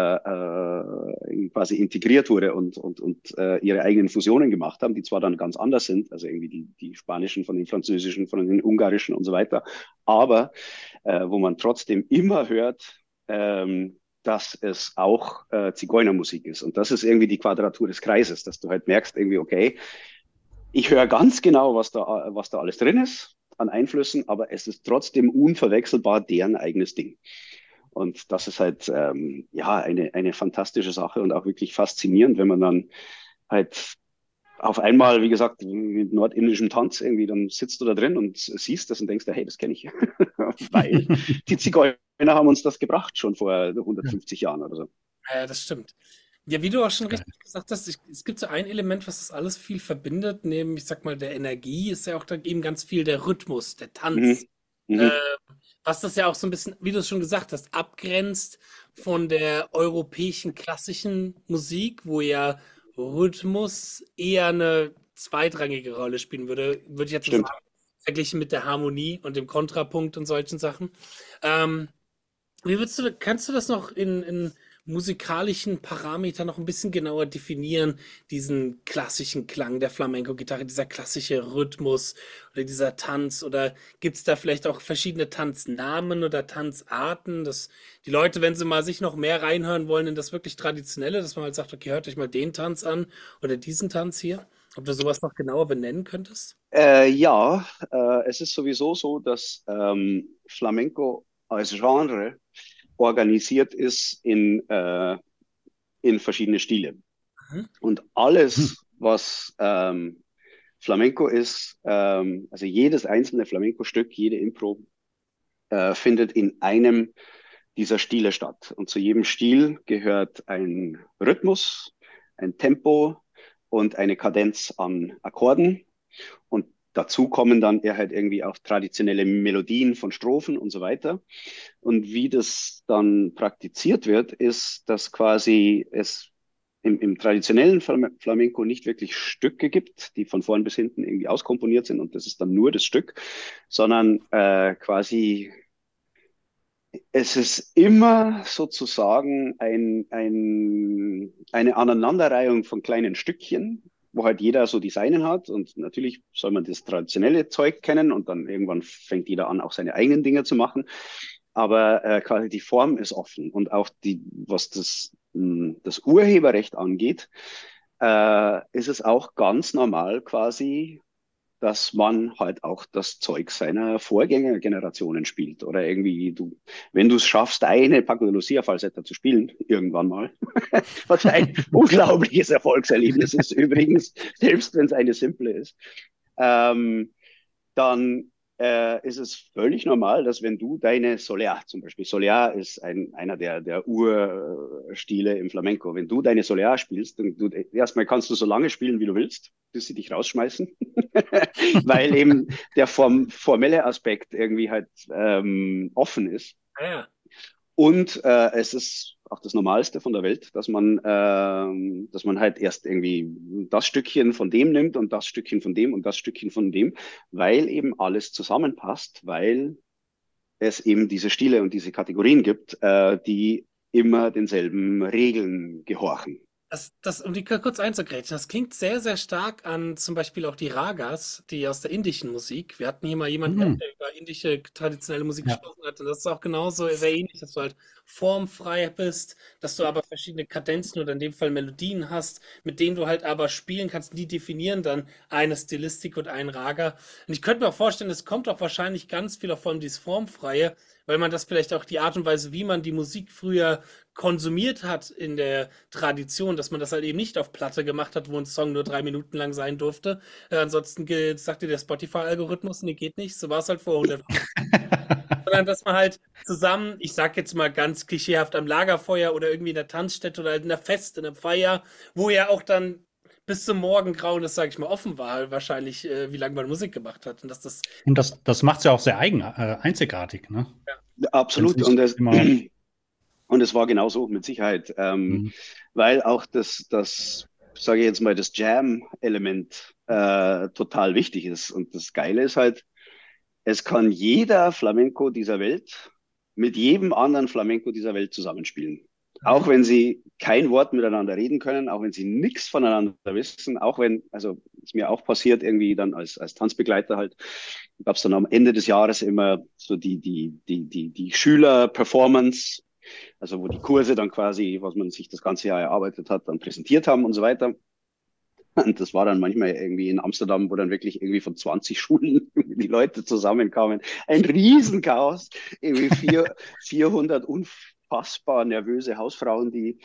quasi integriert wurde und ihre eigenen Fusionen gemacht haben, die zwar dann ganz anders sind, also irgendwie die spanischen von den französischen, von den ungarischen und so weiter, aber wo man trotzdem immer hört, dass es auch Zigeunermusik ist. Und das ist irgendwie die Quadratur des Kreises, dass du halt merkst, irgendwie, okay, ich höre ganz genau, was da alles drin ist an Einflüssen, aber es ist trotzdem unverwechselbar deren eigenes Ding. Und das ist halt ja eine fantastische Sache und auch wirklich faszinierend, wenn man dann halt auf einmal, wie gesagt, mit nordindischem Tanz irgendwie, dann sitzt du da drin und siehst das und denkst, hey, das kenne ich. Weil die Zigeuner haben uns das gebracht, schon vor Ja, 150 Jahren oder so. Ja, das stimmt. Ja, wie du auch schon geil. richtig gesagt hast, es gibt so ein Element, was das alles viel verbindet, neben, ich sag mal, der Energie, ist ja auch da eben ganz viel der Rhythmus, der Tanz. Mhm. Äh, Mhm. Was das ja auch so ein bisschen, wie du es schon gesagt hast, abgrenzt von der europäischen klassischen Musik, wo ja Rhythmus eher eine zweitrangige Rolle spielen würde, würde ich jetzt so Stimmt. sagen, verglichen mit der Harmonie und dem Kontrapunkt und solchen Sachen. Ähm, Wie kannst du das noch in musikalischen Parametern noch ein bisschen genauer definieren, diesen klassischen Klang der Flamenco-Gitarre, dieser klassische Rhythmus oder dieser Tanz? Oder gibt es da vielleicht auch verschiedene Tanznamen oder Tanzarten, dass die Leute, wenn sie mal sich noch mehr reinhören wollen in das wirklich Traditionelle, dass man halt sagt, okay, hört euch mal den Tanz an oder diesen Tanz hier? Ob du sowas noch genauer benennen könntest? Ja, es ist sowieso so, dass Flamenco als Genre organisiert ist in verschiedene Stile. Mhm. Und Hm. alles, was Flamenco ist, also jedes einzelne Flamenco-Stück, jede Impro, findet in einem dieser Stile statt. Und zu jedem Stil gehört ein Rhythmus, ein Tempo und eine Kadenz an Akkorden. Und dazu kommen dann eher halt irgendwie auch traditionelle Melodien von Strophen und so weiter. Und wie das dann praktiziert wird, ist, dass quasi es im traditionellen Flamenco nicht wirklich Stücke gibt, die von vorn bis hinten irgendwie auskomponiert sind und das ist dann nur das Stück, sondern quasi es ist immer sozusagen eine Aneinanderreihung von kleinen Stückchen, wo halt jeder so die seinen hat. Und natürlich soll man das traditionelle Zeug kennen und dann irgendwann fängt jeder an, auch seine eigenen Dinge zu machen. Aber quasi die Form ist offen und auch was das Urheberrecht angeht, ist es auch ganz normal quasi, dass man halt auch das Zeug seiner Vorgängergenerationen spielt. Oder irgendwie wenn du es schaffst, eine Paco de Lucia Falsetta zu spielen, irgendwann mal, was ein unglaubliches Erfolgserlebnis ist übrigens, selbst wenn es eine simple ist, ähm, dann ist es völlig normal, dass wenn du deine Soleá, zum Beispiel Soleá ist einer der Urstile im Flamenco, wenn du deine Soleá spielst, dann erstmal kannst du so lange spielen, wie du willst, bis sie dich rausschmeißen, weil eben der formelle Aspekt irgendwie halt offen ist. Ah ja. Und es ist auch das Normalste von der Welt, dass man halt erst irgendwie das Stückchen von dem nimmt und das Stückchen von dem und das Stückchen von dem, weil eben alles zusammenpasst, weil es eben diese Stile und diese Kategorien gibt, die immer denselben Regeln gehorchen. Um die kurz einzugrätschen, das klingt sehr, sehr stark an zum Beispiel auch die Ragas, die aus der indischen Musik. Wir hatten hier mal jemanden gehabt, Hm. der über indische traditionelle Musik Ja. gesprochen hat. Und das ist auch genauso sehr ähnlich, dass du halt formfrei bist, dass du aber verschiedene Kadenzen oder in dem Fall Melodien hast, mit denen du halt aber spielen kannst. Die definieren dann eine Stilistik und ein Raga. Und ich könnte mir auch vorstellen, es kommt auch wahrscheinlich ganz viel auch von dieses Formfreie, weil man das vielleicht auch die Art und Weise, wie man die Musik früher konsumiert hat in der Tradition, dass man das halt eben nicht auf Platte gemacht hat, wo ein Song nur 3 Minuten lang sein durfte. Ansonsten sagt dir der Spotify-Algorithmus, nee, geht nicht. So war es halt vor 100. Sondern dass man halt zusammen, ich sag jetzt mal ganz klischeehaft, am Lagerfeuer oder irgendwie in der Tanzstätte oder halt in der Fest, in der Feier, wo ja auch dann bis zum Morgengrauen, das sage ich mal, offen war, wahrscheinlich, wie lange man Musik gemacht hat. Und dass das, Und das macht es ja auch sehr einzigartig, ne? Wenn es Absolut. nicht immer. Und es war genauso, mit Sicherheit. Hm. Weil auch sage ich jetzt mal, das Jam-Element total wichtig ist. Und das Geile ist halt, es kann jeder Flamenco dieser Welt mit jedem anderen Flamenco dieser Welt zusammenspielen. Auch wenn sie kein Wort miteinander reden können, auch wenn sie nichts voneinander wissen, auch wenn, also ist mir auch passiert, irgendwie dann als Tanzbegleiter halt, gab es dann am Ende des Jahres immer so die Schüler-Performance, also wo die Kurse dann quasi, was man sich das ganze Jahr erarbeitet hat, dann präsentiert haben und so weiter. Und das war dann manchmal irgendwie in Amsterdam, wo dann wirklich irgendwie von 20 Schulen die Leute zusammenkamen. Ein Riesenchaos. Irgendwie 400 unfassbar nervöse Hausfrauen, die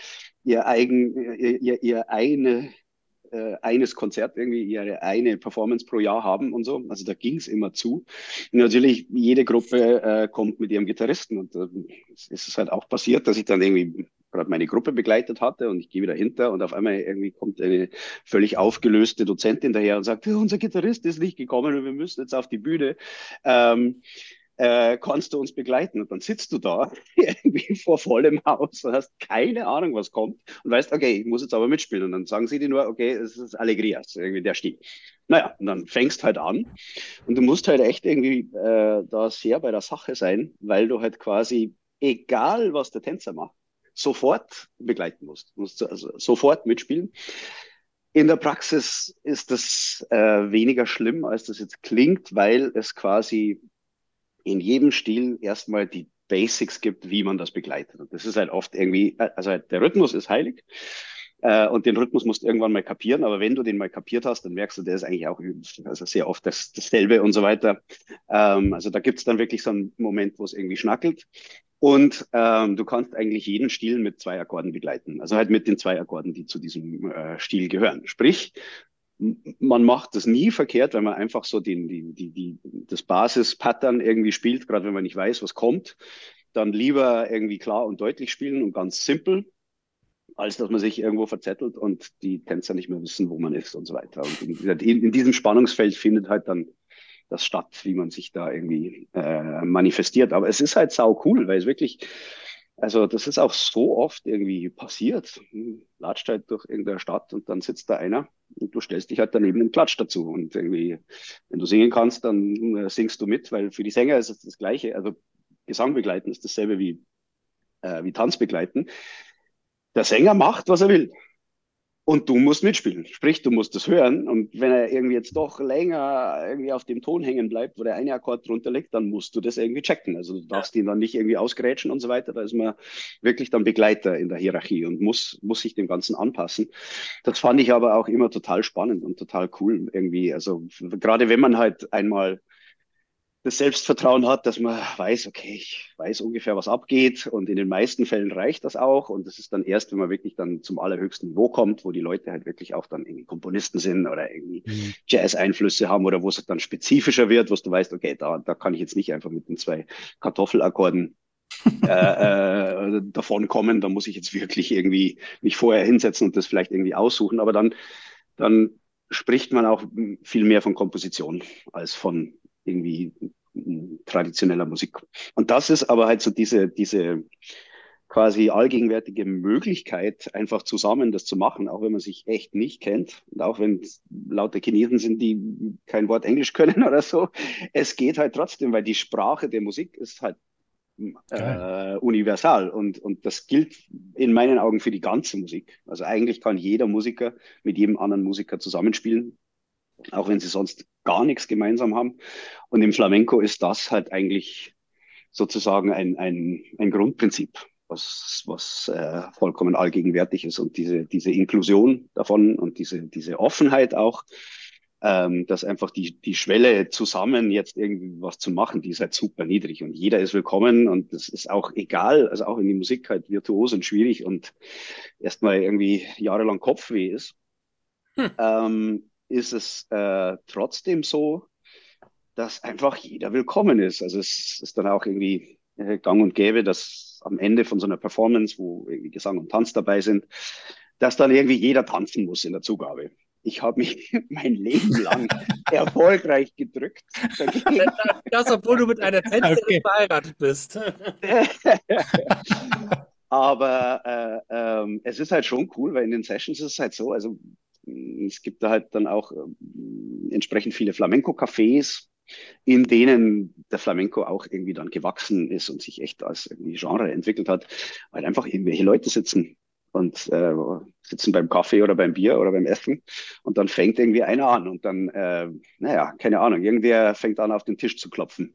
eines Konzert irgendwie, ihre eine Performance pro Jahr haben und so. Also da ging es immer zu. Und natürlich, jede Gruppe kommt mit ihrem Gitarristen. Und es ist halt auch passiert, dass ich dann irgendwie gerade meine Gruppe begleitet hatte und ich gehe wieder hinter und auf einmal irgendwie kommt eine völlig aufgelöste Dozentin daher und sagt, unser Gitarrist ist nicht gekommen und wir müssen jetzt auf die Bühne. Ähm, kannst du uns begleiten? Und dann sitzt du da irgendwie vor vollem Haus und hast keine Ahnung, was kommt und weißt, okay, ich muss jetzt aber mitspielen. Und dann sagen sie dir nur, okay, es ist Alegrias, irgendwie der Stil. Naja, und dann fängst halt an und du musst halt echt irgendwie da sehr bei der Sache sein, weil du halt quasi, egal was der Tänzer macht, sofort begleiten musst. Du musst also sofort mitspielen. In der Praxis ist das weniger schlimm, als das jetzt klingt, weil es quasi in jedem Stil erstmal die Basics gibt, wie man das begleitet. Und das ist halt oft irgendwie, also halt der Rhythmus ist heilig und den Rhythmus musst du irgendwann mal kapieren, aber wenn du den mal kapiert hast, dann merkst du, der ist eigentlich auch also sehr oft dasselbe und so weiter. Also da gibt es dann wirklich so einen Moment, wo es irgendwie schnackelt. Und du kannst eigentlich jeden Stil mit 2 Akkorden begleiten. Also halt mit den 2 Akkorden, die zu diesem Stil gehören. Sprich, man macht das nie verkehrt, wenn man einfach so das Basis-Pattern irgendwie spielt, gerade wenn man nicht weiß, was kommt. Dann lieber irgendwie klar und deutlich spielen und ganz simpel, als dass man sich irgendwo verzettelt und die Tänzer nicht mehr wissen, wo man ist und so weiter. Und in diesem Spannungsfeld findet halt dann das statt, wie man sich da irgendwie manifestiert. Aber es ist halt sau cool, weil es wirklich, also das ist auch so oft irgendwie passiert. Latscht halt durch irgendeine Stadt und dann sitzt da einer und du stellst dich halt daneben und klatscht dazu. Und irgendwie, wenn du singen kannst, dann singst du mit, weil für die Sänger ist es das Gleiche. Also Gesang begleiten ist dasselbe wie Tanz begleiten. Der Sänger macht, was er will. Und du musst mitspielen. Sprich, du musst es hören. Und wenn er irgendwie jetzt doch länger irgendwie auf dem Ton hängen bleibt, wo der eine Akkord drunter liegt, dann musst du das irgendwie checken. Also du darfst ihn dann nicht irgendwie ausgrätschen und so weiter. Da ist man wirklich dann Begleiter in der Hierarchie und muss sich dem Ganzen anpassen. Das fand ich aber auch immer total spannend und total cool irgendwie. Also gerade wenn man halt einmal das Selbstvertrauen hat, dass man weiß, okay, ich weiß ungefähr, was abgeht und in den meisten Fällen reicht das auch und das ist dann erst, wenn man wirklich dann zum allerhöchsten Niveau kommt, wo die Leute halt wirklich auch dann irgendwie Komponisten sind oder irgendwie Mhm. Jazz-Einflüsse haben oder wo es dann spezifischer wird, wo du weißt, okay, da kann ich jetzt nicht einfach mit den 2 Kartoffelakkorden davon kommen, da muss ich jetzt wirklich irgendwie mich vorher hinsetzen und das vielleicht irgendwie aussuchen, aber dann spricht man auch viel mehr von Komposition als von irgendwie traditioneller Musik. Und das ist aber halt so diese quasi allgegenwärtige Möglichkeit, einfach zusammen das zu machen, auch wenn man sich echt nicht kennt und auch wenn es lauter Chinesen sind, die kein Wort Englisch können oder so. Es geht halt trotzdem, weil die Sprache der Musik ist halt Geil. universal und das gilt in meinen Augen für die ganze Musik. Also eigentlich kann jeder Musiker mit jedem anderen Musiker zusammenspielen, auch wenn sie sonst gar nichts gemeinsam haben. Und im Flamenco ist das halt eigentlich sozusagen ein Grundprinzip, was vollkommen allgegenwärtig ist. Und diese Inklusion davon und diese Offenheit auch, dass einfach die Schwelle zusammen jetzt irgendwie was zu machen, die ist halt super niedrig und jeder ist willkommen und das ist auch egal, also auch wenn die Musik halt virtuos und schwierig und erstmal irgendwie jahrelang Kopfweh ist, Hm. ist es trotzdem so, dass einfach jeder willkommen ist. Also es ist dann auch irgendwie gang und gäbe, dass am Ende von so einer Performance, wo irgendwie Gesang und Tanz dabei sind, dass dann irgendwie jeder tanzen muss in der Zugabe. Ich habe mich mein Leben lang erfolgreich gedrückt dagegen. Das, obwohl du mit einer Tänzerin Okay. verheiratet bist. Aber es ist halt schon cool, weil in den Sessions ist es halt so, also es gibt da halt dann auch entsprechend viele Flamenco-Cafés, in denen der Flamenco auch irgendwie dann gewachsen ist und sich echt als irgendwie Genre entwickelt hat, weil einfach irgendwelche Leute sitzen und sitzen beim Kaffee oder beim Bier oder beim Essen und dann fängt irgendwie einer an und dann, naja, keine Ahnung, irgendwer fängt an auf den Tisch zu klopfen.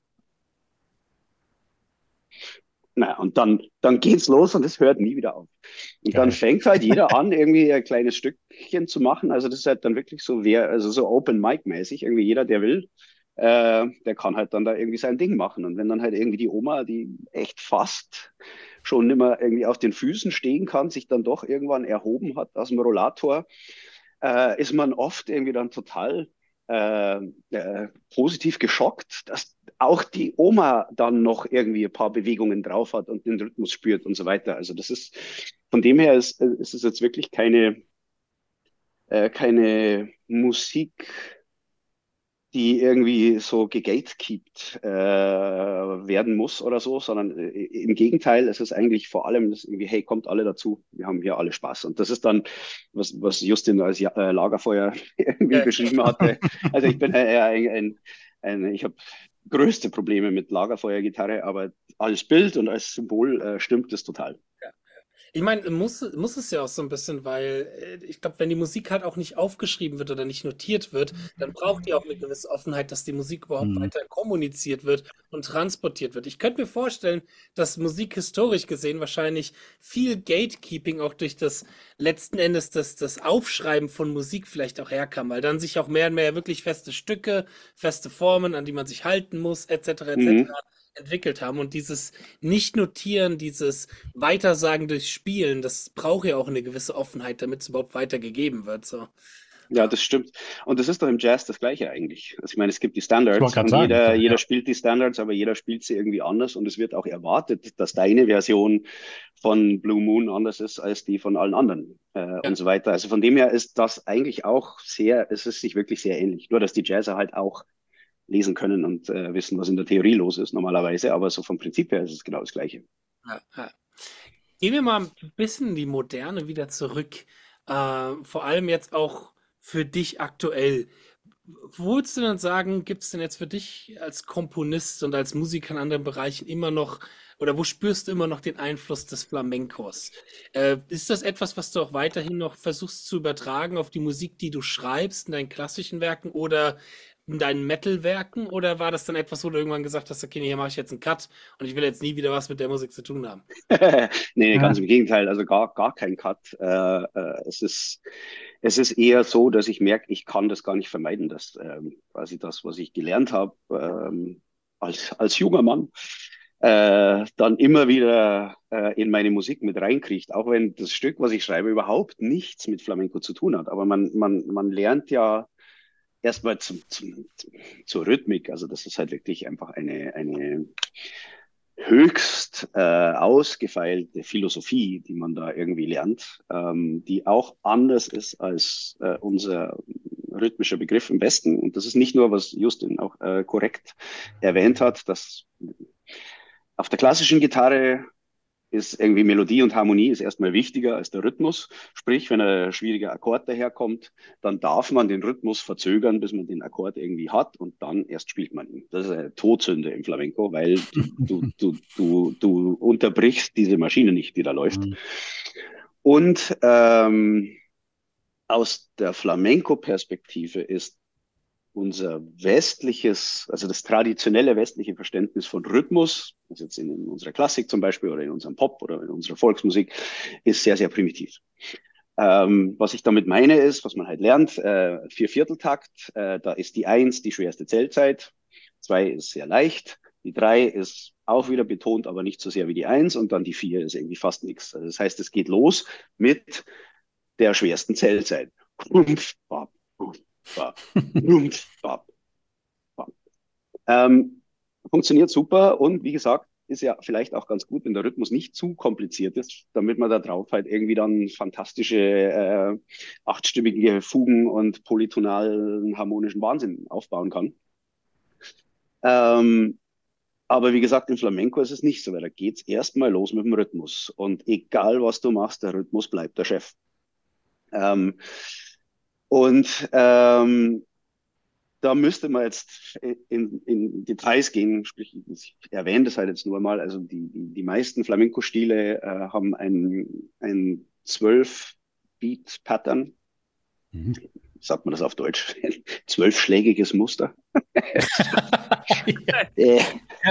Naja, und dann geht's los und es hört nie wieder auf. Und dann Geil. fängt halt jeder an, irgendwie ein kleines Stückchen zu machen. Also das ist halt dann wirklich so, also so Open Mic mäßig. Irgendwie jeder, der will, der kann halt dann da irgendwie sein Ding machen. Und wenn dann halt irgendwie die Oma, die echt fast schon nicht mehr irgendwie auf den Füßen stehen kann, sich dann doch irgendwann erhoben hat aus dem Rollator, ist man oft irgendwie dann total positiv geschockt, dass auch die Oma dann noch irgendwie ein paar Bewegungen drauf hat und den Rhythmus spürt und so weiter. Also das ist, von dem her ist es jetzt wirklich keine Musik, die irgendwie so gegatekeept werden muss oder so, sondern im Gegenteil, es ist eigentlich vor allem das irgendwie, hey, kommt alle dazu, wir haben hier alle Spaß. Und das ist dann, was Justin als Lagerfeuer irgendwie Ja. beschrieben hatte. Also ich bin eher ich habe größte Probleme mit Lagerfeuergitarre, aber als Bild und als Symbol stimmt es total. Ich meine, muss es ja auch so ein bisschen, weil ich glaube, wenn die Musik halt auch nicht aufgeschrieben wird oder nicht notiert wird, dann braucht die auch eine gewisse Offenheit, dass die Musik überhaupt Mhm. weiter kommuniziert wird und transportiert wird. Ich könnte mir vorstellen, dass Musik historisch gesehen wahrscheinlich viel Gatekeeping auch durch das letzten Endes das Aufschreiben von Musik vielleicht auch herkam, weil dann sich auch mehr und mehr wirklich feste Stücke, feste Formen, an die man sich halten muss, etc., Mhm. etc. entwickelt haben und dieses Nicht-Notieren, dieses Weitersagen durch Spielen, das braucht ja auch eine gewisse Offenheit, damit es überhaupt weitergegeben wird. So. Ja, das stimmt. Und das ist doch im Jazz das Gleiche eigentlich. Also ich meine, es gibt die Ich wollte Standards gerade und sagen, jeder ja. spielt die Standards, aber jeder spielt sie irgendwie anders und es wird auch erwartet, dass deine Version von Blue Moon anders ist als die von allen anderen Ja. und so weiter. Also von dem her ist das eigentlich auch es ist sich wirklich sehr ähnlich. Nur, dass die Jazzer halt auch lesen können und wissen, was in der Theorie los ist normalerweise, aber so vom Prinzip her ist es genau das Gleiche. Ja, ja. Gehen wir mal ein bisschen in die Moderne wieder zurück. Vor allem jetzt auch für dich aktuell. Wo würdest du denn sagen, gibt es denn jetzt für dich als Komponist und als Musiker in anderen Bereichen immer noch, oder wo spürst du immer noch den Einfluss des Flamencos? Ist das etwas, was du auch weiterhin noch versuchst zu übertragen auf die Musik, die du schreibst, in deinen klassischen Werken oder in deinen Metal-Werken? Oder war das dann etwas, wo du irgendwann gesagt hast, okay, nee, hier mache ich jetzt einen Cut und ich will jetzt nie wieder was mit der Musik zu tun haben? Nee, ganz Ja. im Gegenteil, also gar kein Cut. Es ist eher so, dass ich merke, ich kann das gar nicht vermeiden, dass quasi das, was ich gelernt habe als junger Mann, dann immer wieder in meine Musik mit reinkriegt, auch wenn das Stück, was ich schreibe, überhaupt nichts mit Flamenco zu tun hat. Aber man lernt ja erstmal zur Rhythmik, also das ist halt wirklich einfach eine höchst ausgefeilte Philosophie, die man da irgendwie lernt, die auch anders ist als unser rhythmischer Begriff im Westen. Und das ist nicht nur, was Justin auch korrekt erwähnt hat, dass auf der klassischen Gitarre ist irgendwie Melodie und Harmonie ist erstmal wichtiger als der Rhythmus. Sprich, wenn ein schwieriger Akkord daherkommt, dann darf man den Rhythmus verzögern, bis man den Akkord irgendwie hat und dann erst spielt man ihn. Das ist eine Todsünde im Flamenco, weil du unterbrichst diese Maschine nicht, die da läuft. Mhm. Und aus der Flamenco-Perspektive ist unser also das traditionelle westliche Verständnis von Rhythmus, also jetzt in unserer Klassik zum Beispiel oder in unserem Pop oder in unserer Volksmusik, ist sehr, sehr primitiv. Was ich damit meine ist, was man halt lernt, Viervierteltakt, da ist die Eins die schwerste Zählzeit, zwei ist sehr leicht, die drei ist auch wieder betont, aber nicht so sehr wie die Eins und dann die vier ist irgendwie fast nichts. Also das heißt, es geht los mit der schwersten Zählzeit. Ähm, funktioniert super und wie gesagt, ist ja vielleicht auch ganz gut, wenn der Rhythmus nicht zu kompliziert ist, damit man da drauf halt irgendwie dann fantastische achtstimmige Fugen und polytonalen harmonischen Wahnsinn aufbauen kann. Ähm, aber wie gesagt, im Flamenco ist es nicht so, weil da geht's erstmal los mit dem Rhythmus. Und egal was du machst, der Rhythmus bleibt der Chef. Ähm, und da müsste man jetzt in Details gehen, sprich, ich erwähne das halt jetzt nur mal, also die meisten Flamenco-Stile haben ein 12-Beat-Pattern, Mhm. sagt man das auf Deutsch, 12-schlägiges Muster. Ja. Äh,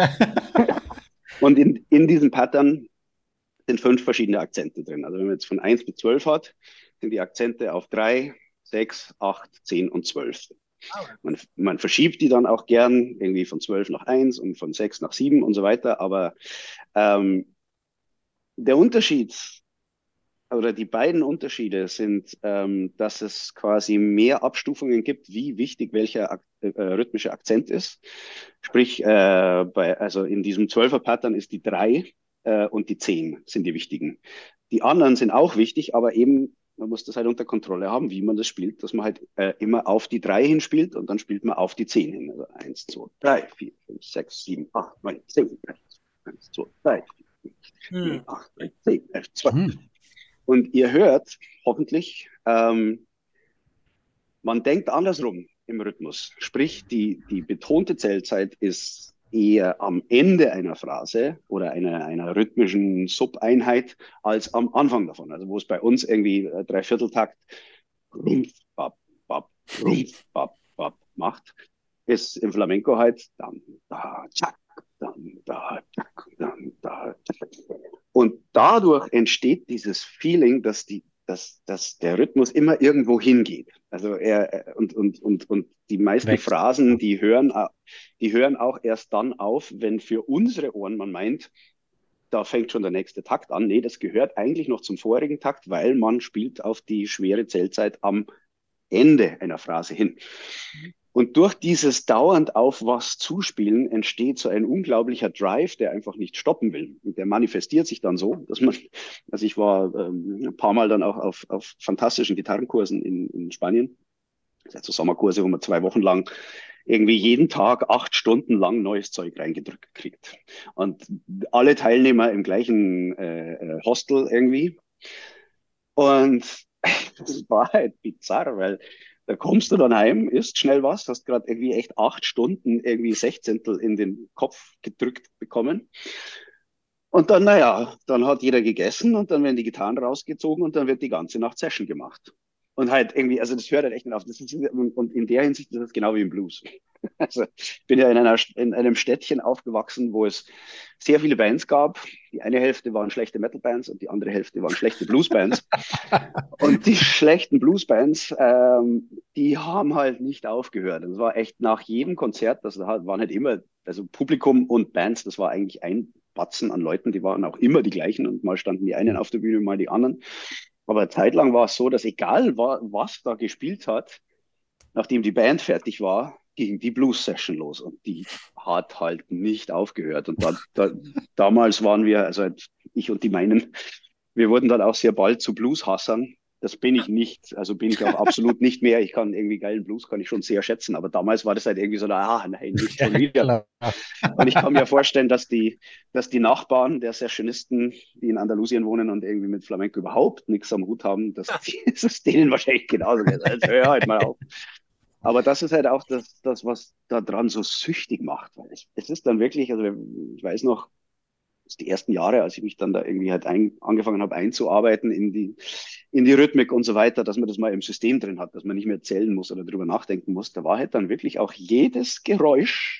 Und in diesem Pattern sind 5 verschiedene Akzente drin. Also wenn man jetzt von 1 bis 12 hat, sind die Akzente auf 3, 6, 8, 10 und 12. Man verschiebt die dann auch gern irgendwie von 12 nach 1 und von 6 nach 7 und so weiter. Aber ähm, der Unterschied oder die beiden Unterschiede sind, dass es quasi mehr Abstufungen gibt, wie wichtig welcher rhythmische Akzent ist. Sprich, also in diesem 12er-Pattern ist die 3 und die 10 sind die wichtigen. Die anderen sind auch wichtig, aber eben, man muss das halt unter Kontrolle haben, wie man das spielt, dass man halt immer auf die 3 hinspielt und dann spielt man auf die 10 hin. Also 1, 2, 3, 4, 5, 6, 7, 8, 9, 10. 1, 2, 3, 4, 5, 7, Hm. 8, 9, 10, 11, 12. Mhm. Und ihr hört hoffentlich, man denkt andersrum im Rhythmus. Sprich, die betonte Zählzeit ist eher am Ende einer Phrase oder einer rhythmischen Subeinheit als am Anfang davon. Also wo es bei uns irgendwie Dreivierteltakt rumpf, bap, bap, rumpf, bap, bap macht, ist im Flamenco halt dann, da, tschak, dann, da, tschak, dann, da, tschak. Und dadurch entsteht dieses Feeling, dass der Rhythmus immer irgendwo hingeht. Also und die meisten Wächst. Phrasen, die hören auch erst dann auf, wenn für unsere Ohren man meint, da fängt schon der nächste Takt an. Nee, das gehört eigentlich noch zum vorigen Takt, weil man spielt auf die schwere Zählzeit am Ende einer Phrase hin. Und durch dieses dauernd auf was zuspielen entsteht so ein unglaublicher Drive, der einfach nicht stoppen will. Und der manifestiert sich dann so, dass man, also ich war ein paar Mal dann auch auf fantastischen Gitarrenkursen in Spanien, das sind so Sommerkurse, wo man 2 Wochen lang irgendwie jeden Tag 8 Stunden lang neues Zeug reingedrückt kriegt. Und alle Teilnehmer im gleichen Hostel irgendwie. Und das war halt bizarr, weil da kommst du dann heim, isst schnell was, hast gerade irgendwie echt 8 Stunden irgendwie Sechzehntel in den Kopf gedrückt bekommen. Und dann, naja, dann hat jeder gegessen und dann werden die Gitarren rausgezogen und dann wird die ganze Nacht Session gemacht. Und halt irgendwie, also das hört halt echt nicht auf. Das ist, und in der Hinsicht ist das genau wie im Blues. Also ich bin ja in einem Städtchen aufgewachsen, wo es sehr viele Bands gab. Die eine Hälfte waren schlechte Metal-Bands und die andere Hälfte waren schlechte Blues-Bands. Und die schlechten Blues-Bands, die haben halt nicht aufgehört. Das war echt nach jedem Konzert, das waren halt immer, also Publikum und Bands, das war eigentlich ein Batzen an Leuten, die waren auch immer die gleichen und mal standen die einen auf der Bühne, mal die anderen. Aber zeitlang war es so, dass egal was da gespielt hat, nachdem die Band fertig war, ging die Blues-Session los und die hat halt nicht aufgehört. Und damals waren wir, also ich und die meinen, wir wurden dann auch sehr bald zu Blues-Hassern. Das bin ich nicht, also bin ich auch absolut nicht mehr. Ich kann irgendwie geilen Blues, kann ich schon sehr schätzen, aber damals war das halt irgendwie so, nein, nicht schon Ja, wieder. klar. Und ich kann mir vorstellen, dass die Nachbarn der Sessionisten, die in Andalusien wohnen und irgendwie mit Flamenco überhaupt nichts am Hut haben, dass es denen wahrscheinlich genauso geht. Also hör halt mal auf. Aber das ist halt auch das was da dran so süchtig macht. Weil es ist dann wirklich, also ich weiß noch, die ersten Jahre, als ich mich dann da irgendwie halt angefangen habe einzuarbeiten in die Rhythmik und so weiter, dass man das mal im System drin hat, dass man nicht mehr zählen muss oder drüber nachdenken muss. Da war halt dann wirklich auch jedes Geräusch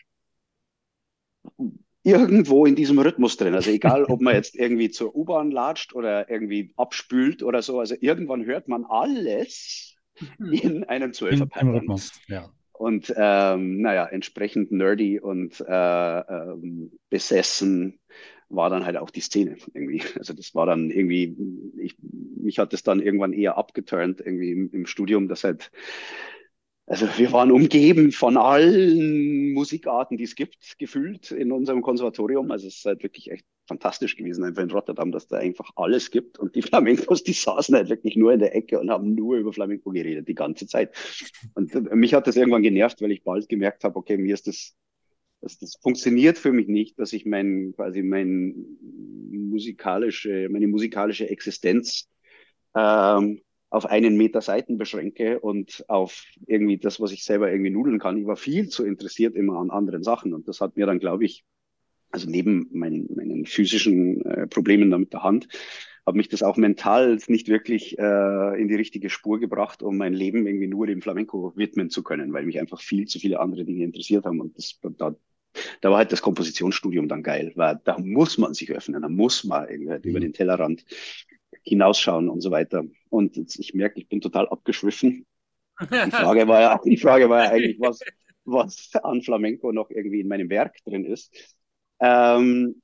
irgendwo in diesem Rhythmus drin. Also egal, ob man jetzt irgendwie zur U-Bahn latscht oder irgendwie abspült oder so. Also irgendwann hört man alles in einem Im Zwölfer-Pattern. Rhythmus, ja. Und naja, entsprechend nerdy und besessen war dann halt auch die Szene irgendwie. Also das war dann irgendwie, mich hat das dann irgendwann eher abgeturnt irgendwie im Studium, dass halt, also wir waren umgeben von allen Musikarten, die es gibt, gefühlt in unserem Konservatorium. Also es ist halt wirklich echt fantastisch gewesen, einfach in Rotterdam, dass da einfach alles gibt. Und die Flamencos, die saßen halt wirklich nur in der Ecke und haben nur über Flamenco geredet, die ganze Zeit. Und mich hat das irgendwann genervt, weil ich bald gemerkt habe, okay, das funktioniert für mich nicht, dass ich quasi meine musikalische Existenz auf einen Meter Seiten beschränke und auf irgendwie das, was ich selber irgendwie nudeln kann. Ich war viel zu interessiert immer an anderen Sachen und das hat mir dann, glaube ich, also neben meinen physischen Problemen da mit der Hand, hat mich das auch mental nicht wirklich in die richtige Spur gebracht, um mein Leben irgendwie nur dem Flamenco widmen zu können, weil mich einfach viel zu viele andere Dinge interessiert haben. Und da war halt das Kompositionsstudium dann geil, weil da muss man sich öffnen, da muss man irgendwie halt über Mhm. den Tellerrand hinausschauen und so weiter. Und jetzt, ich merke, ich bin total abgeschwiffen. Die Frage war ja eigentlich, was an Flamenco noch irgendwie in meinem Werk drin ist. Ähm,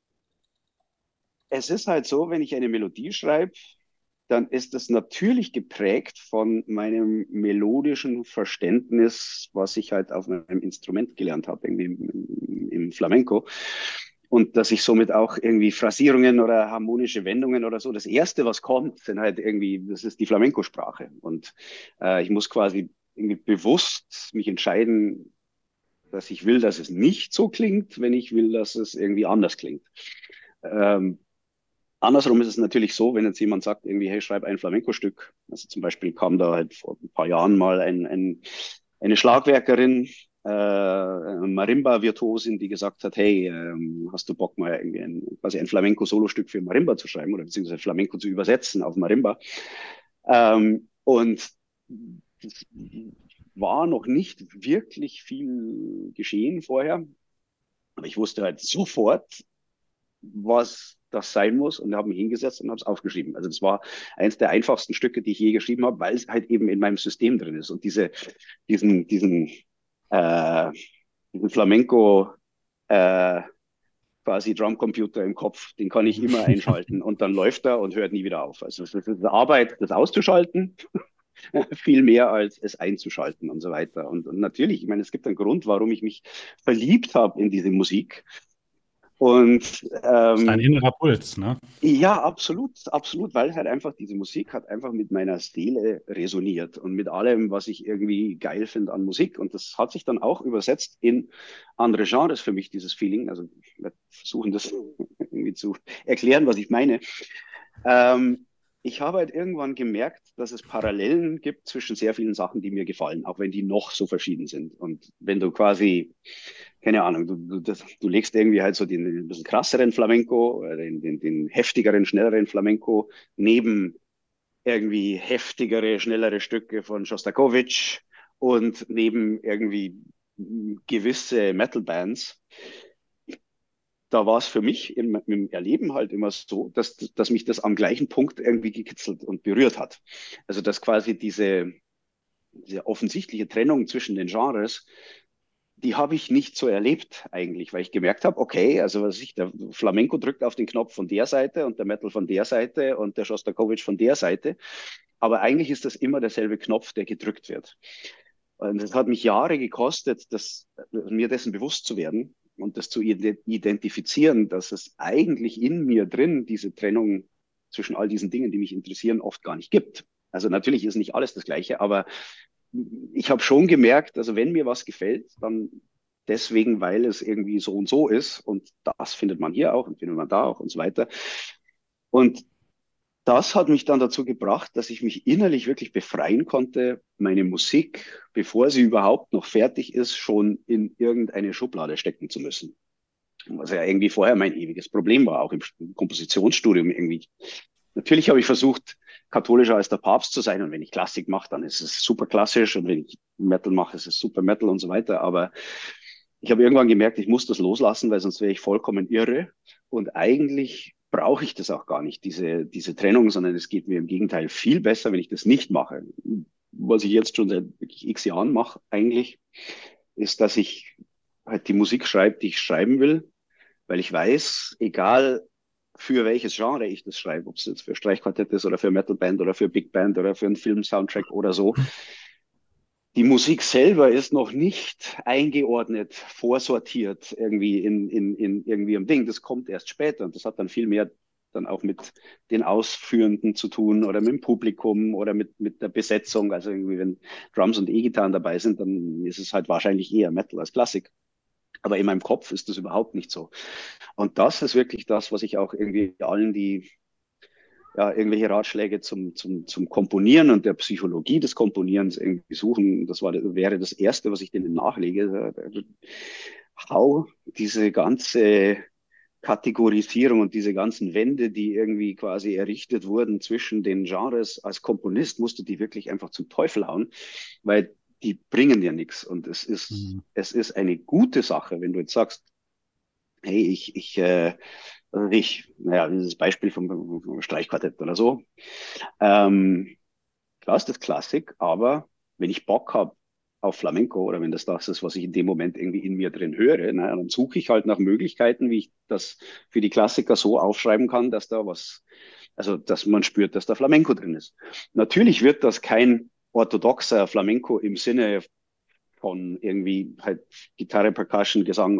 Es ist halt so, wenn ich eine Melodie schreibe, dann ist das natürlich geprägt von meinem melodischen Verständnis, was ich halt auf meinem Instrument gelernt habe, irgendwie im Flamenco. Und dass ich somit auch irgendwie Phrasierungen oder harmonische Wendungen oder so, das Erste, was kommt, sind halt irgendwie, das ist die Flamenco-Sprache. Und ich muss quasi irgendwie bewusst mich entscheiden, dass ich will, dass es nicht so klingt, wenn ich will, dass es irgendwie anders klingt. Ähm, Andersrum ist es natürlich so, wenn jetzt jemand sagt, irgendwie, hey, schreib ein Flamenco-Stück. Also zum Beispiel kam da halt vor ein paar Jahren mal eine Schlagwerkerin, Marimba-Virtuosin, die gesagt hat, hey, hast du Bock mal irgendwie quasi ein Flamenco-Solostück für Marimba zu schreiben oder beziehungsweise Flamenco zu übersetzen auf Marimba? Und das war noch nicht wirklich viel geschehen vorher, aber ich wusste halt sofort, was das sein muss und habe mich hingesetzt und habe es aufgeschrieben. Also das war eins der einfachsten Stücke, die ich je geschrieben habe, weil es halt eben in meinem System drin ist und diesen, diesen, äh, diesen Flamenco äh, quasi Drumcomputer im Kopf, den kann ich immer einschalten und dann läuft er und hört nie wieder auf. Also es ist eine Arbeit, das auszuschalten, viel mehr als es einzuschalten und so weiter. Und natürlich, ich meine, es gibt einen Grund, warum ich mich verliebt habe in diese Musik. Und Das ist dein innerer Puls, ne? ja, absolut, absolut, weil halt einfach diese Musik hat einfach mit meiner Seele resoniert und mit allem, was ich irgendwie geil finde an Musik. Und das hat sich dann auch übersetzt in andere Genres für mich, dieses Feeling. Also ich werde versuchen, das irgendwie zu erklären, was ich meine. Ähm, Ich habe halt irgendwann gemerkt, dass es Parallelen gibt zwischen sehr vielen Sachen, die mir gefallen, auch wenn die noch so verschieden sind. Und wenn du quasi, keine Ahnung, du legst irgendwie halt so den ein bisschen krasseren Flamenco, den heftigeren, schnelleren Flamenco neben irgendwie heftigere, schnellere Stücke von Shostakovich und neben irgendwie gewisse Metal-Bands, da war es für mich im Erleben halt immer so, dass mich das am gleichen Punkt irgendwie gekitzelt und berührt hat. Also dass quasi diese offensichtliche Trennung zwischen den Genres, die habe ich nicht so erlebt eigentlich, weil ich gemerkt habe, okay, also was ich, der Flamenco drückt auf den Knopf von der Seite und der Metal von der Seite und der Shostakovich von der Seite. Aber eigentlich ist das immer derselbe Knopf, der gedrückt wird. Und es hat mich Jahre gekostet, mir dessen bewusst zu werden und das zu identifizieren, dass es eigentlich in mir drin diese Trennung zwischen all diesen Dingen, die mich interessieren, oft gar nicht gibt. Also natürlich ist nicht alles das Gleiche, aber ich habe schon gemerkt, also wenn mir was gefällt, dann deswegen, weil es irgendwie so und so ist und das findet man hier auch und findet man da auch und so weiter. Und das hat mich dann dazu gebracht, dass ich mich innerlich wirklich befreien konnte, meine Musik, bevor sie überhaupt noch fertig ist, schon in irgendeine Schublade stecken zu müssen. Was ja irgendwie vorher mein ewiges Problem war, auch im Kompositionsstudium irgendwie. Natürlich habe ich versucht, katholischer als der Papst zu sein. Und wenn ich Klassik mache, dann ist es super klassisch. Und wenn ich Metal mache, ist es super Metal und so weiter. Aber ich habe irgendwann gemerkt, ich muss das loslassen, weil sonst wäre ich vollkommen irre. Und eigentlich brauche ich das auch gar nicht, diese Trennung, sondern es geht mir im Gegenteil viel besser, wenn ich das nicht mache. Was ich jetzt schon seit wirklich x Jahren mache, eigentlich, ist, dass ich halt die Musik schreibe, die ich schreiben will, weil ich weiß, egal für welches Genre ich das schreibe, ob es jetzt für Streichquartett ist oder für Metalband oder für Big Band oder für einen Film-Soundtrack oder so, die Musik selber ist noch nicht eingeordnet, vorsortiert irgendwie in irgendwie im Ding. Das kommt erst später und das hat dann viel mehr dann auch mit den Ausführenden zu tun oder mit dem Publikum oder mit der Besetzung. Also irgendwie, wenn Drums und E-Gitarren dabei sind, dann ist es halt wahrscheinlich eher Metal als Klassik. Aber in meinem Kopf ist das überhaupt nicht so. Und das ist wirklich das, was ich auch irgendwie allen, die ja, irgendwelche Ratschläge zum Komponieren und der Psychologie des Komponierens irgendwie suchen. Wäre das Erste, was ich denen nachlege. Hau diese ganze Kategorisierung und diese ganzen Wände, die irgendwie quasi errichtet wurden zwischen den Genres, als Komponist musst du die wirklich einfach zum Teufel hauen, weil die bringen dir nichts. Und es ist eine gute Sache, wenn du jetzt sagst, hey, naja, dieses Beispiel vom Streichquartett oder so. Klar ist das Klassik, aber wenn ich Bock habe auf Flamenco oder wenn das ist, was ich in dem Moment irgendwie in mir drin höre, ne, dann suche ich halt nach Möglichkeiten, wie ich das für die Klassiker so aufschreiben kann, dass also dass man spürt, dass da Flamenco drin ist. Natürlich wird das kein orthodoxer Flamenco im Sinne von irgendwie halt Gitarre, Percussion, Gesang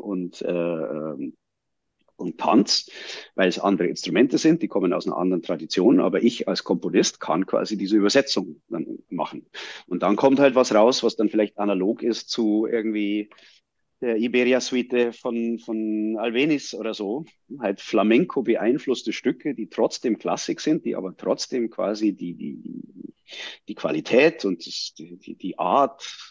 und Tanz, weil es andere Instrumente sind, die kommen aus einer anderen Tradition, aber ich als Komponist kann quasi diese Übersetzung dann machen. Und dann kommt halt was raus, was dann vielleicht analog ist zu irgendwie der Iberia-Suite von Albéniz oder so. Halt Flamenco beeinflusste Stücke, die trotzdem Klassik sind, die aber trotzdem quasi die Qualität und die Art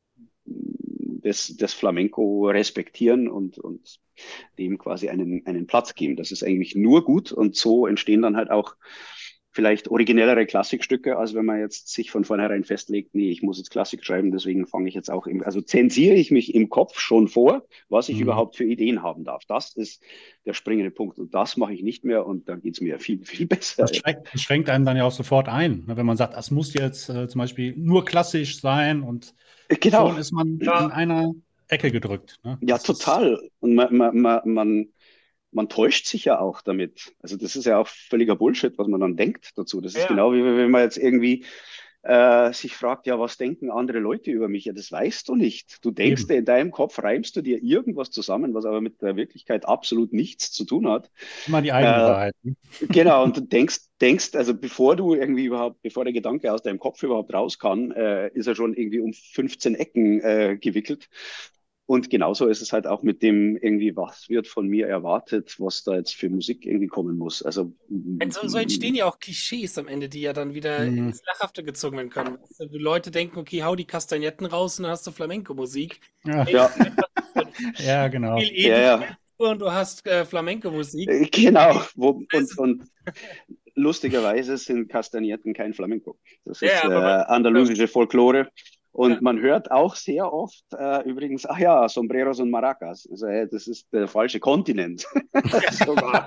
des Flamenco respektieren und dem quasi einen Platz geben. Das ist eigentlich nur gut und so entstehen dann halt auch vielleicht originellere Klassikstücke, als wenn man jetzt sich von vornherein festlegt, nee, ich muss jetzt Klassik schreiben, deswegen fange ich jetzt auch also zensiere ich mich im Kopf schon vor, was ich überhaupt für Ideen haben darf. Das ist der springende Punkt und das mache ich nicht mehr und dann geht es mir viel, viel besser. Das schränkt einen dann ja auch sofort ein, ne, wenn man sagt, es muss jetzt zum Beispiel nur klassisch sein und Genau. schon ist man in einer Ecke gedrückt. Ne? Ja, Das ist, total. Und man täuscht sich ja auch damit. Also das ist ja auch völliger Bullshit, was man dann denkt dazu. Das ist Ja. genau wie wenn man jetzt irgendwie sich fragt, ja, was denken andere Leute über mich? Ja, das weißt du nicht. Du denkst eben dir in deinem Kopf, reimst du dir irgendwas zusammen, was aber mit der Wirklichkeit absolut nichts zu tun hat. immer die eigene Äh, Wahrheit. Ne? genau, und du denkst, also bevor der Gedanke aus deinem Kopf überhaupt raus kann, ist er schon irgendwie um 15 Ecken gewickelt. Und genauso ist es halt auch mit dem irgendwie, was wird von mir erwartet, was da jetzt für Musik irgendwie kommen muss. Also, So entstehen ja auch Klischees am Ende, die ja dann wieder Mhm. ins Lachhafte gezogen werden können. Also die Leute denken, okay, hau die Kastagnetten raus und dann hast du Flamenco-Musik. Ja, Hey, ja, ja, genau. spiel ja, die ja, und du hast Flamenco-Musik. genau. Also, Und lustigerweise sind Kastagnetten kein Flamenco. Das ist ja, aber andalusische Folklore. ja, Und man hört auch sehr oft übrigens, ach ja, Sombreros und Maracas. Also, das ist der falsche Kontinent. Sogar.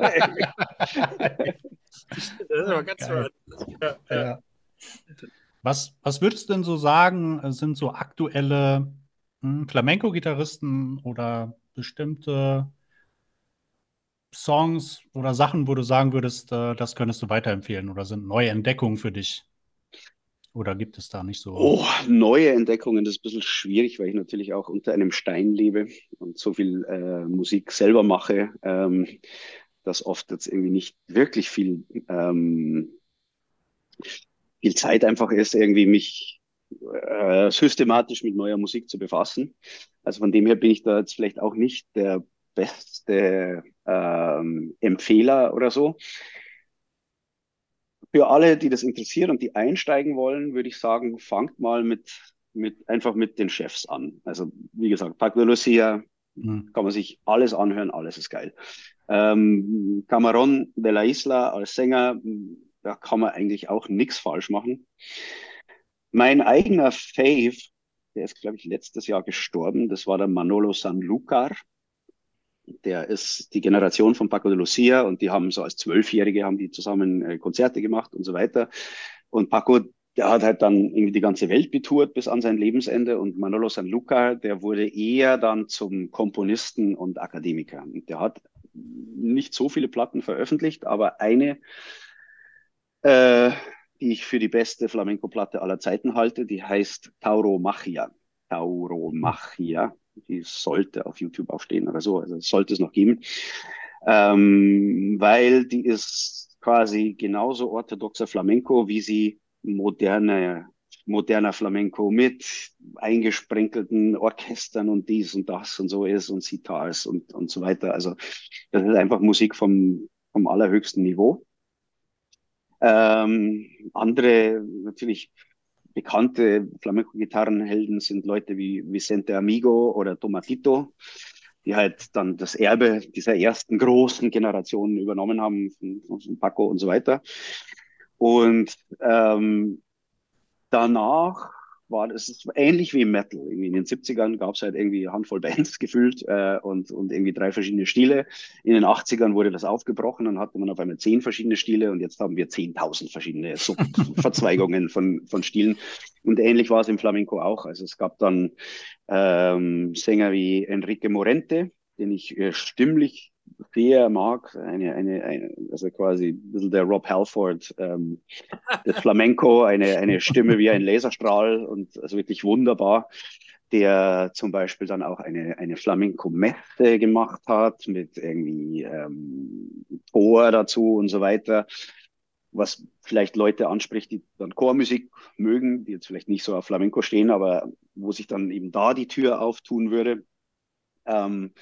das ist aber ganz Geil. verrückt. Ja, ja. Ja. Was würdest du denn so sagen, sind so aktuelle Flamenco-Gitarristen oder bestimmte Songs oder Sachen, wo du sagen würdest, das könntest du weiterempfehlen oder sind neue Entdeckungen für dich? Oder gibt es da nicht so? Oh, neue Entdeckungen, das ist ein bisschen schwierig, weil ich natürlich auch unter einem Stein lebe und so viel Musik selber mache, dass oft jetzt irgendwie nicht wirklich viel Zeit einfach ist, irgendwie mich systematisch mit neuer Musik zu befassen. Also von dem her bin ich da jetzt vielleicht auch nicht der beste Empfehler oder so. Für alle, die das interessiert und die einsteigen wollen, würde ich sagen, fangt mal einfach mit den Chefs an. Also, wie gesagt, Paco de Lucia Hm. kann man sich alles anhören, alles ist geil. Camarón de la Isla als Sänger, da kann man eigentlich auch nichts falsch machen. Mein eigener Fave, der ist, glaube ich, letztes Jahr gestorben, das war der Manolo Sanlúcar. Der ist die Generation von Paco de Lucia und die haben so als Zwölfjährige haben die zusammen Konzerte gemacht und so weiter. Und Paco, der hat halt dann irgendwie die ganze Welt betourt bis an sein Lebensende und Manolo Sanlúcar, der wurde eher dann zum Komponisten und Akademiker. Und der hat nicht so viele Platten veröffentlicht, aber eine, äh, die ich für die beste Flamenco-Platte aller Zeiten halte, die heißt Tauromaquia. Tauromaquia. Die sollte auf YouTube auch stehen oder so, also sollte es noch geben, weil die ist quasi genauso orthodoxer Flamenco, wie sie moderner Flamenco mit eingesprenkelten Orchestern und dies und das und so ist und Sitars und so weiter. Also das ist einfach Musik vom allerhöchsten Niveau. Andere natürlich bekannte Flamenco-Gitarrenhelden sind Leute wie Vicente Amigo oder Tomatito, die halt dann das Erbe dieser ersten großen Generationen übernommen haben, von Paco und so weiter. Und danach war das ähnlich wie im Metal. Irgendwie in den 70ern gab es halt irgendwie eine Handvoll Bands gefühlt und irgendwie 3 verschiedene Stile. In den 80ern wurde das aufgebrochen, dann hatte man auf einmal 10 verschiedene Stile und jetzt haben wir 10.000 verschiedene Subverzweigungen von Stilen. Und ähnlich war es im Flamenco auch. Also es gab dann Sänger wie Enrique Morente, den ich stimmlich sehr mag, also quasi ein bisschen der Rob Halford des Flamenco, eine Stimme wie ein Laserstrahl und also wirklich wunderbar, der zum Beispiel dann auch eine Flamenco-Messe gemacht hat mit irgendwie Chor dazu und so weiter, was vielleicht Leute anspricht, die dann Chormusik mögen, die jetzt vielleicht nicht so auf Flamenco stehen, aber wo sich dann eben da die Tür auftun würde. Ähm,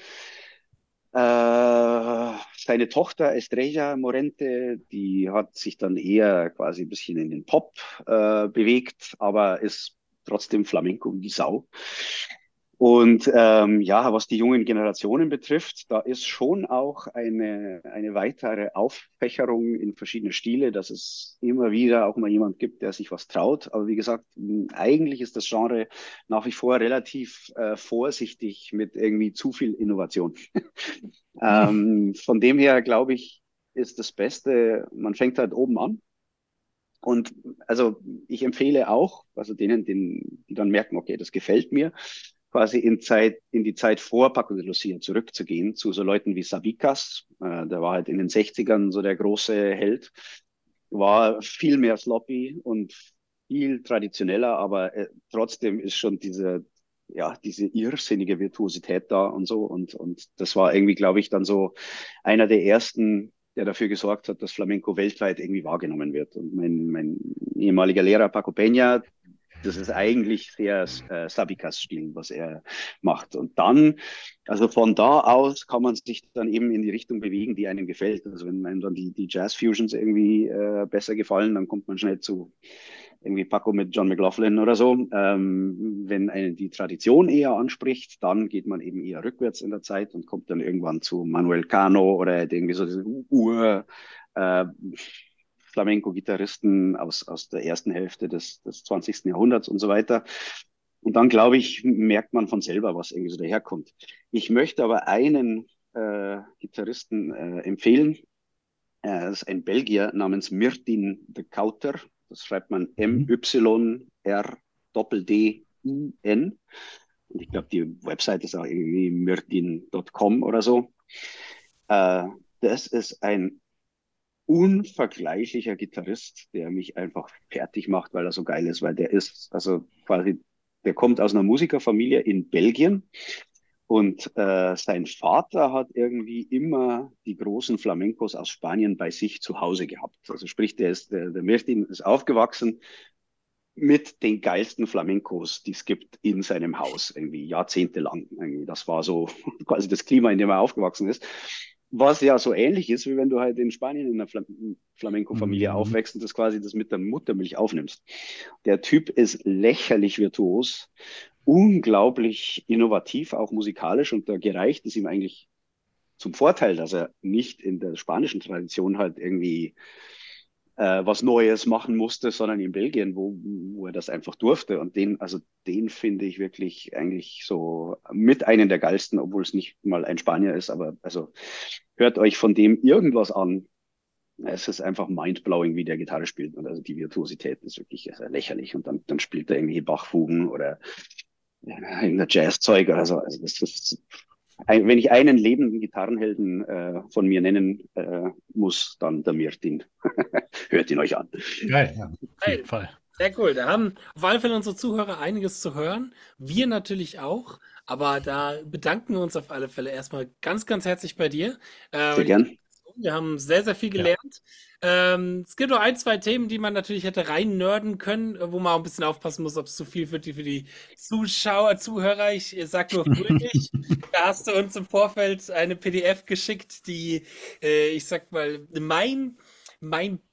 seine Tochter Estrella Morente, die hat sich dann eher quasi ein bisschen in den Pop bewegt, aber ist trotzdem Flamenco wie die Sau. Und ja, was die jungen Generationen betrifft, da ist schon auch eine weitere Auffächerung in verschiedene Stile, dass es immer wieder auch mal jemand gibt, der sich was traut. Aber wie gesagt, eigentlich ist das Genre nach wie vor relativ vorsichtig mit irgendwie zu viel Innovation. Von dem her, glaube ich, ist das Beste, man fängt halt oben an. Und also ich empfehle auch, also die dann merken, okay, das gefällt mir, quasi in die Zeit vor Paco de Lucia zurückzugehen, zu so Leuten wie Sabicas, der war halt in den 60ern so der große Held, war viel mehr sloppy und viel traditioneller, aber trotzdem ist schon diese irrsinnige Virtuosität da und so. Und das war irgendwie, glaube ich, dann so einer der ersten, der dafür gesorgt hat, dass Flamenco weltweit irgendwie wahrgenommen wird. Und mein ehemaliger Lehrer Paco Peña, das ist eigentlich sehr Sabicas-Stil, was er macht. Und dann, also von da aus kann man sich dann eben in die Richtung bewegen, die einem gefällt. Also wenn einem dann die Jazz-Fusions irgendwie besser gefallen, dann kommt man schnell zu irgendwie Paco mit John McLaughlin oder so. Wenn einen die Tradition eher anspricht, dann geht man eben eher rückwärts in der Zeit und kommt dann irgendwann zu Manuel Cano oder irgendwie so diese Ur äh, Flamenco-Gitarristen aus der ersten Hälfte des 20. Jahrhunderts und so weiter. Und dann, glaube ich, merkt man von selber, was irgendwie so daherkommt. Ich möchte aber einen Gitarristen empfehlen. Das ist ein Belgier namens Mirtin de Kauter. Das schreibt man Mhm. Myrdin. Und ich glaube, die Website ist auch irgendwie myrdin.com oder so. Äh, Das ist ein unvergleichlicher Gitarrist, der mich einfach fertig macht, weil er so geil ist, weil der ist, also quasi, der kommt aus einer Musikerfamilie in Belgien und sein Vater hat irgendwie immer die großen Flamencos aus Spanien bei sich zu Hause gehabt. Also sprich, der Mirtin ist aufgewachsen mit den geilsten Flamencos, die es gibt in seinem Haus, irgendwie jahrzehntelang. Irgendwie. Das war so quasi das Klima, in dem er aufgewachsen ist. Was ja so ähnlich ist, wie wenn du halt in Spanien in einer Flamenco-Familie Mhm. aufwächst und das quasi das mit der Muttermilch aufnimmst. Der Typ ist lächerlich virtuos, unglaublich innovativ, auch musikalisch, und da gereicht es ihm eigentlich zum Vorteil, dass er nicht in der spanischen Tradition halt irgendwie was Neues machen musste, sondern in Belgien, wo er das einfach durfte. Und den finde ich wirklich eigentlich so mit einem der geilsten, obwohl es nicht mal ein Spanier ist, aber also hört euch von dem irgendwas an. Es ist einfach mindblowing, wie der Gitarre spielt. Und also die Virtuosität ist wirklich lächerlich. Und dann spielt er irgendwie Bachfugen oder irgendein Jazzzeug oder so. Also das ist wenn ich einen lebenden Gitarrenhelden von mir nennen muss, dann der Mirtin. Hört ihn euch an. Geil, ja, auf jeden Geil. Fall. Sehr cool. Da haben auf alle Fälle unsere Zuhörer einiges zu hören. Wir natürlich auch. Aber da bedanken wir uns auf alle Fälle erstmal ganz, ganz herzlich bei dir. Sehr Die gern. Präsentation. Wir haben sehr, sehr viel Ja. gelernt. Es gibt noch ein, zwei Themen, die man natürlich hätte rein nörden können, wo man auch ein bisschen aufpassen muss, ob es zu viel wird für die Zuschauer, Zuhörer. Ich sag nur fröhlich. Da hast du uns im Vorfeld eine PDF geschickt, die, ich sag mal, mein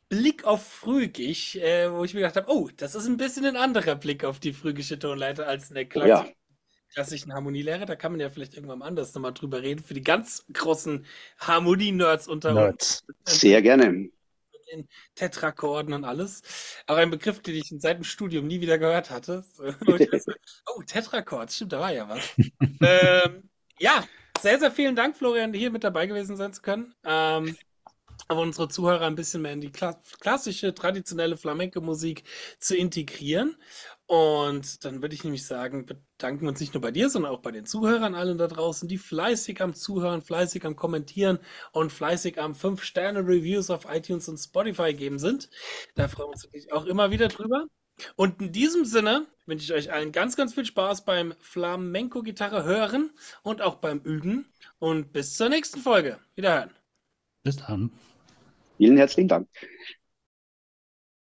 Blick auf Phrygisch, wo ich mir gedacht habe, oh, das ist ein bisschen ein anderer Blick auf die phrygische Tonleiter als in der Oh ja, klassischen Harmonielehre. Da kann man ja vielleicht irgendwann anders nochmal drüber reden. Für die ganz großen Harmonie-Nerds unter uns. Nerds. sehr gerne. Mit den Tetrachorden und alles. Aber ein Begriff, den ich seit dem Studium nie wieder gehört hatte. Und ich dachte, oh, Tetrachord, stimmt, da war ja was. Ja, sehr, sehr vielen Dank, Florian, hier mit dabei gewesen sein zu können. Aber unsere Zuhörer ein bisschen mehr in die klassische, traditionelle Flamenco-Musik zu integrieren. Und dann würde ich nämlich sagen, bedanken wir uns nicht nur bei dir, sondern auch bei den Zuhörern allen da draußen, die fleißig am Zuhören, fleißig am Kommentieren und fleißig am 5-Sterne-Reviews auf iTunes und Spotify geben sind. Da freuen wir uns natürlich auch immer wieder drüber. Und in diesem Sinne wünsche ich euch allen ganz, ganz viel Spaß beim Flamenco-Gitarre hören und auch beim Üben. Und bis zur nächsten Folge. Wiederhören. Bis dann. Vielen herzlichen Dank.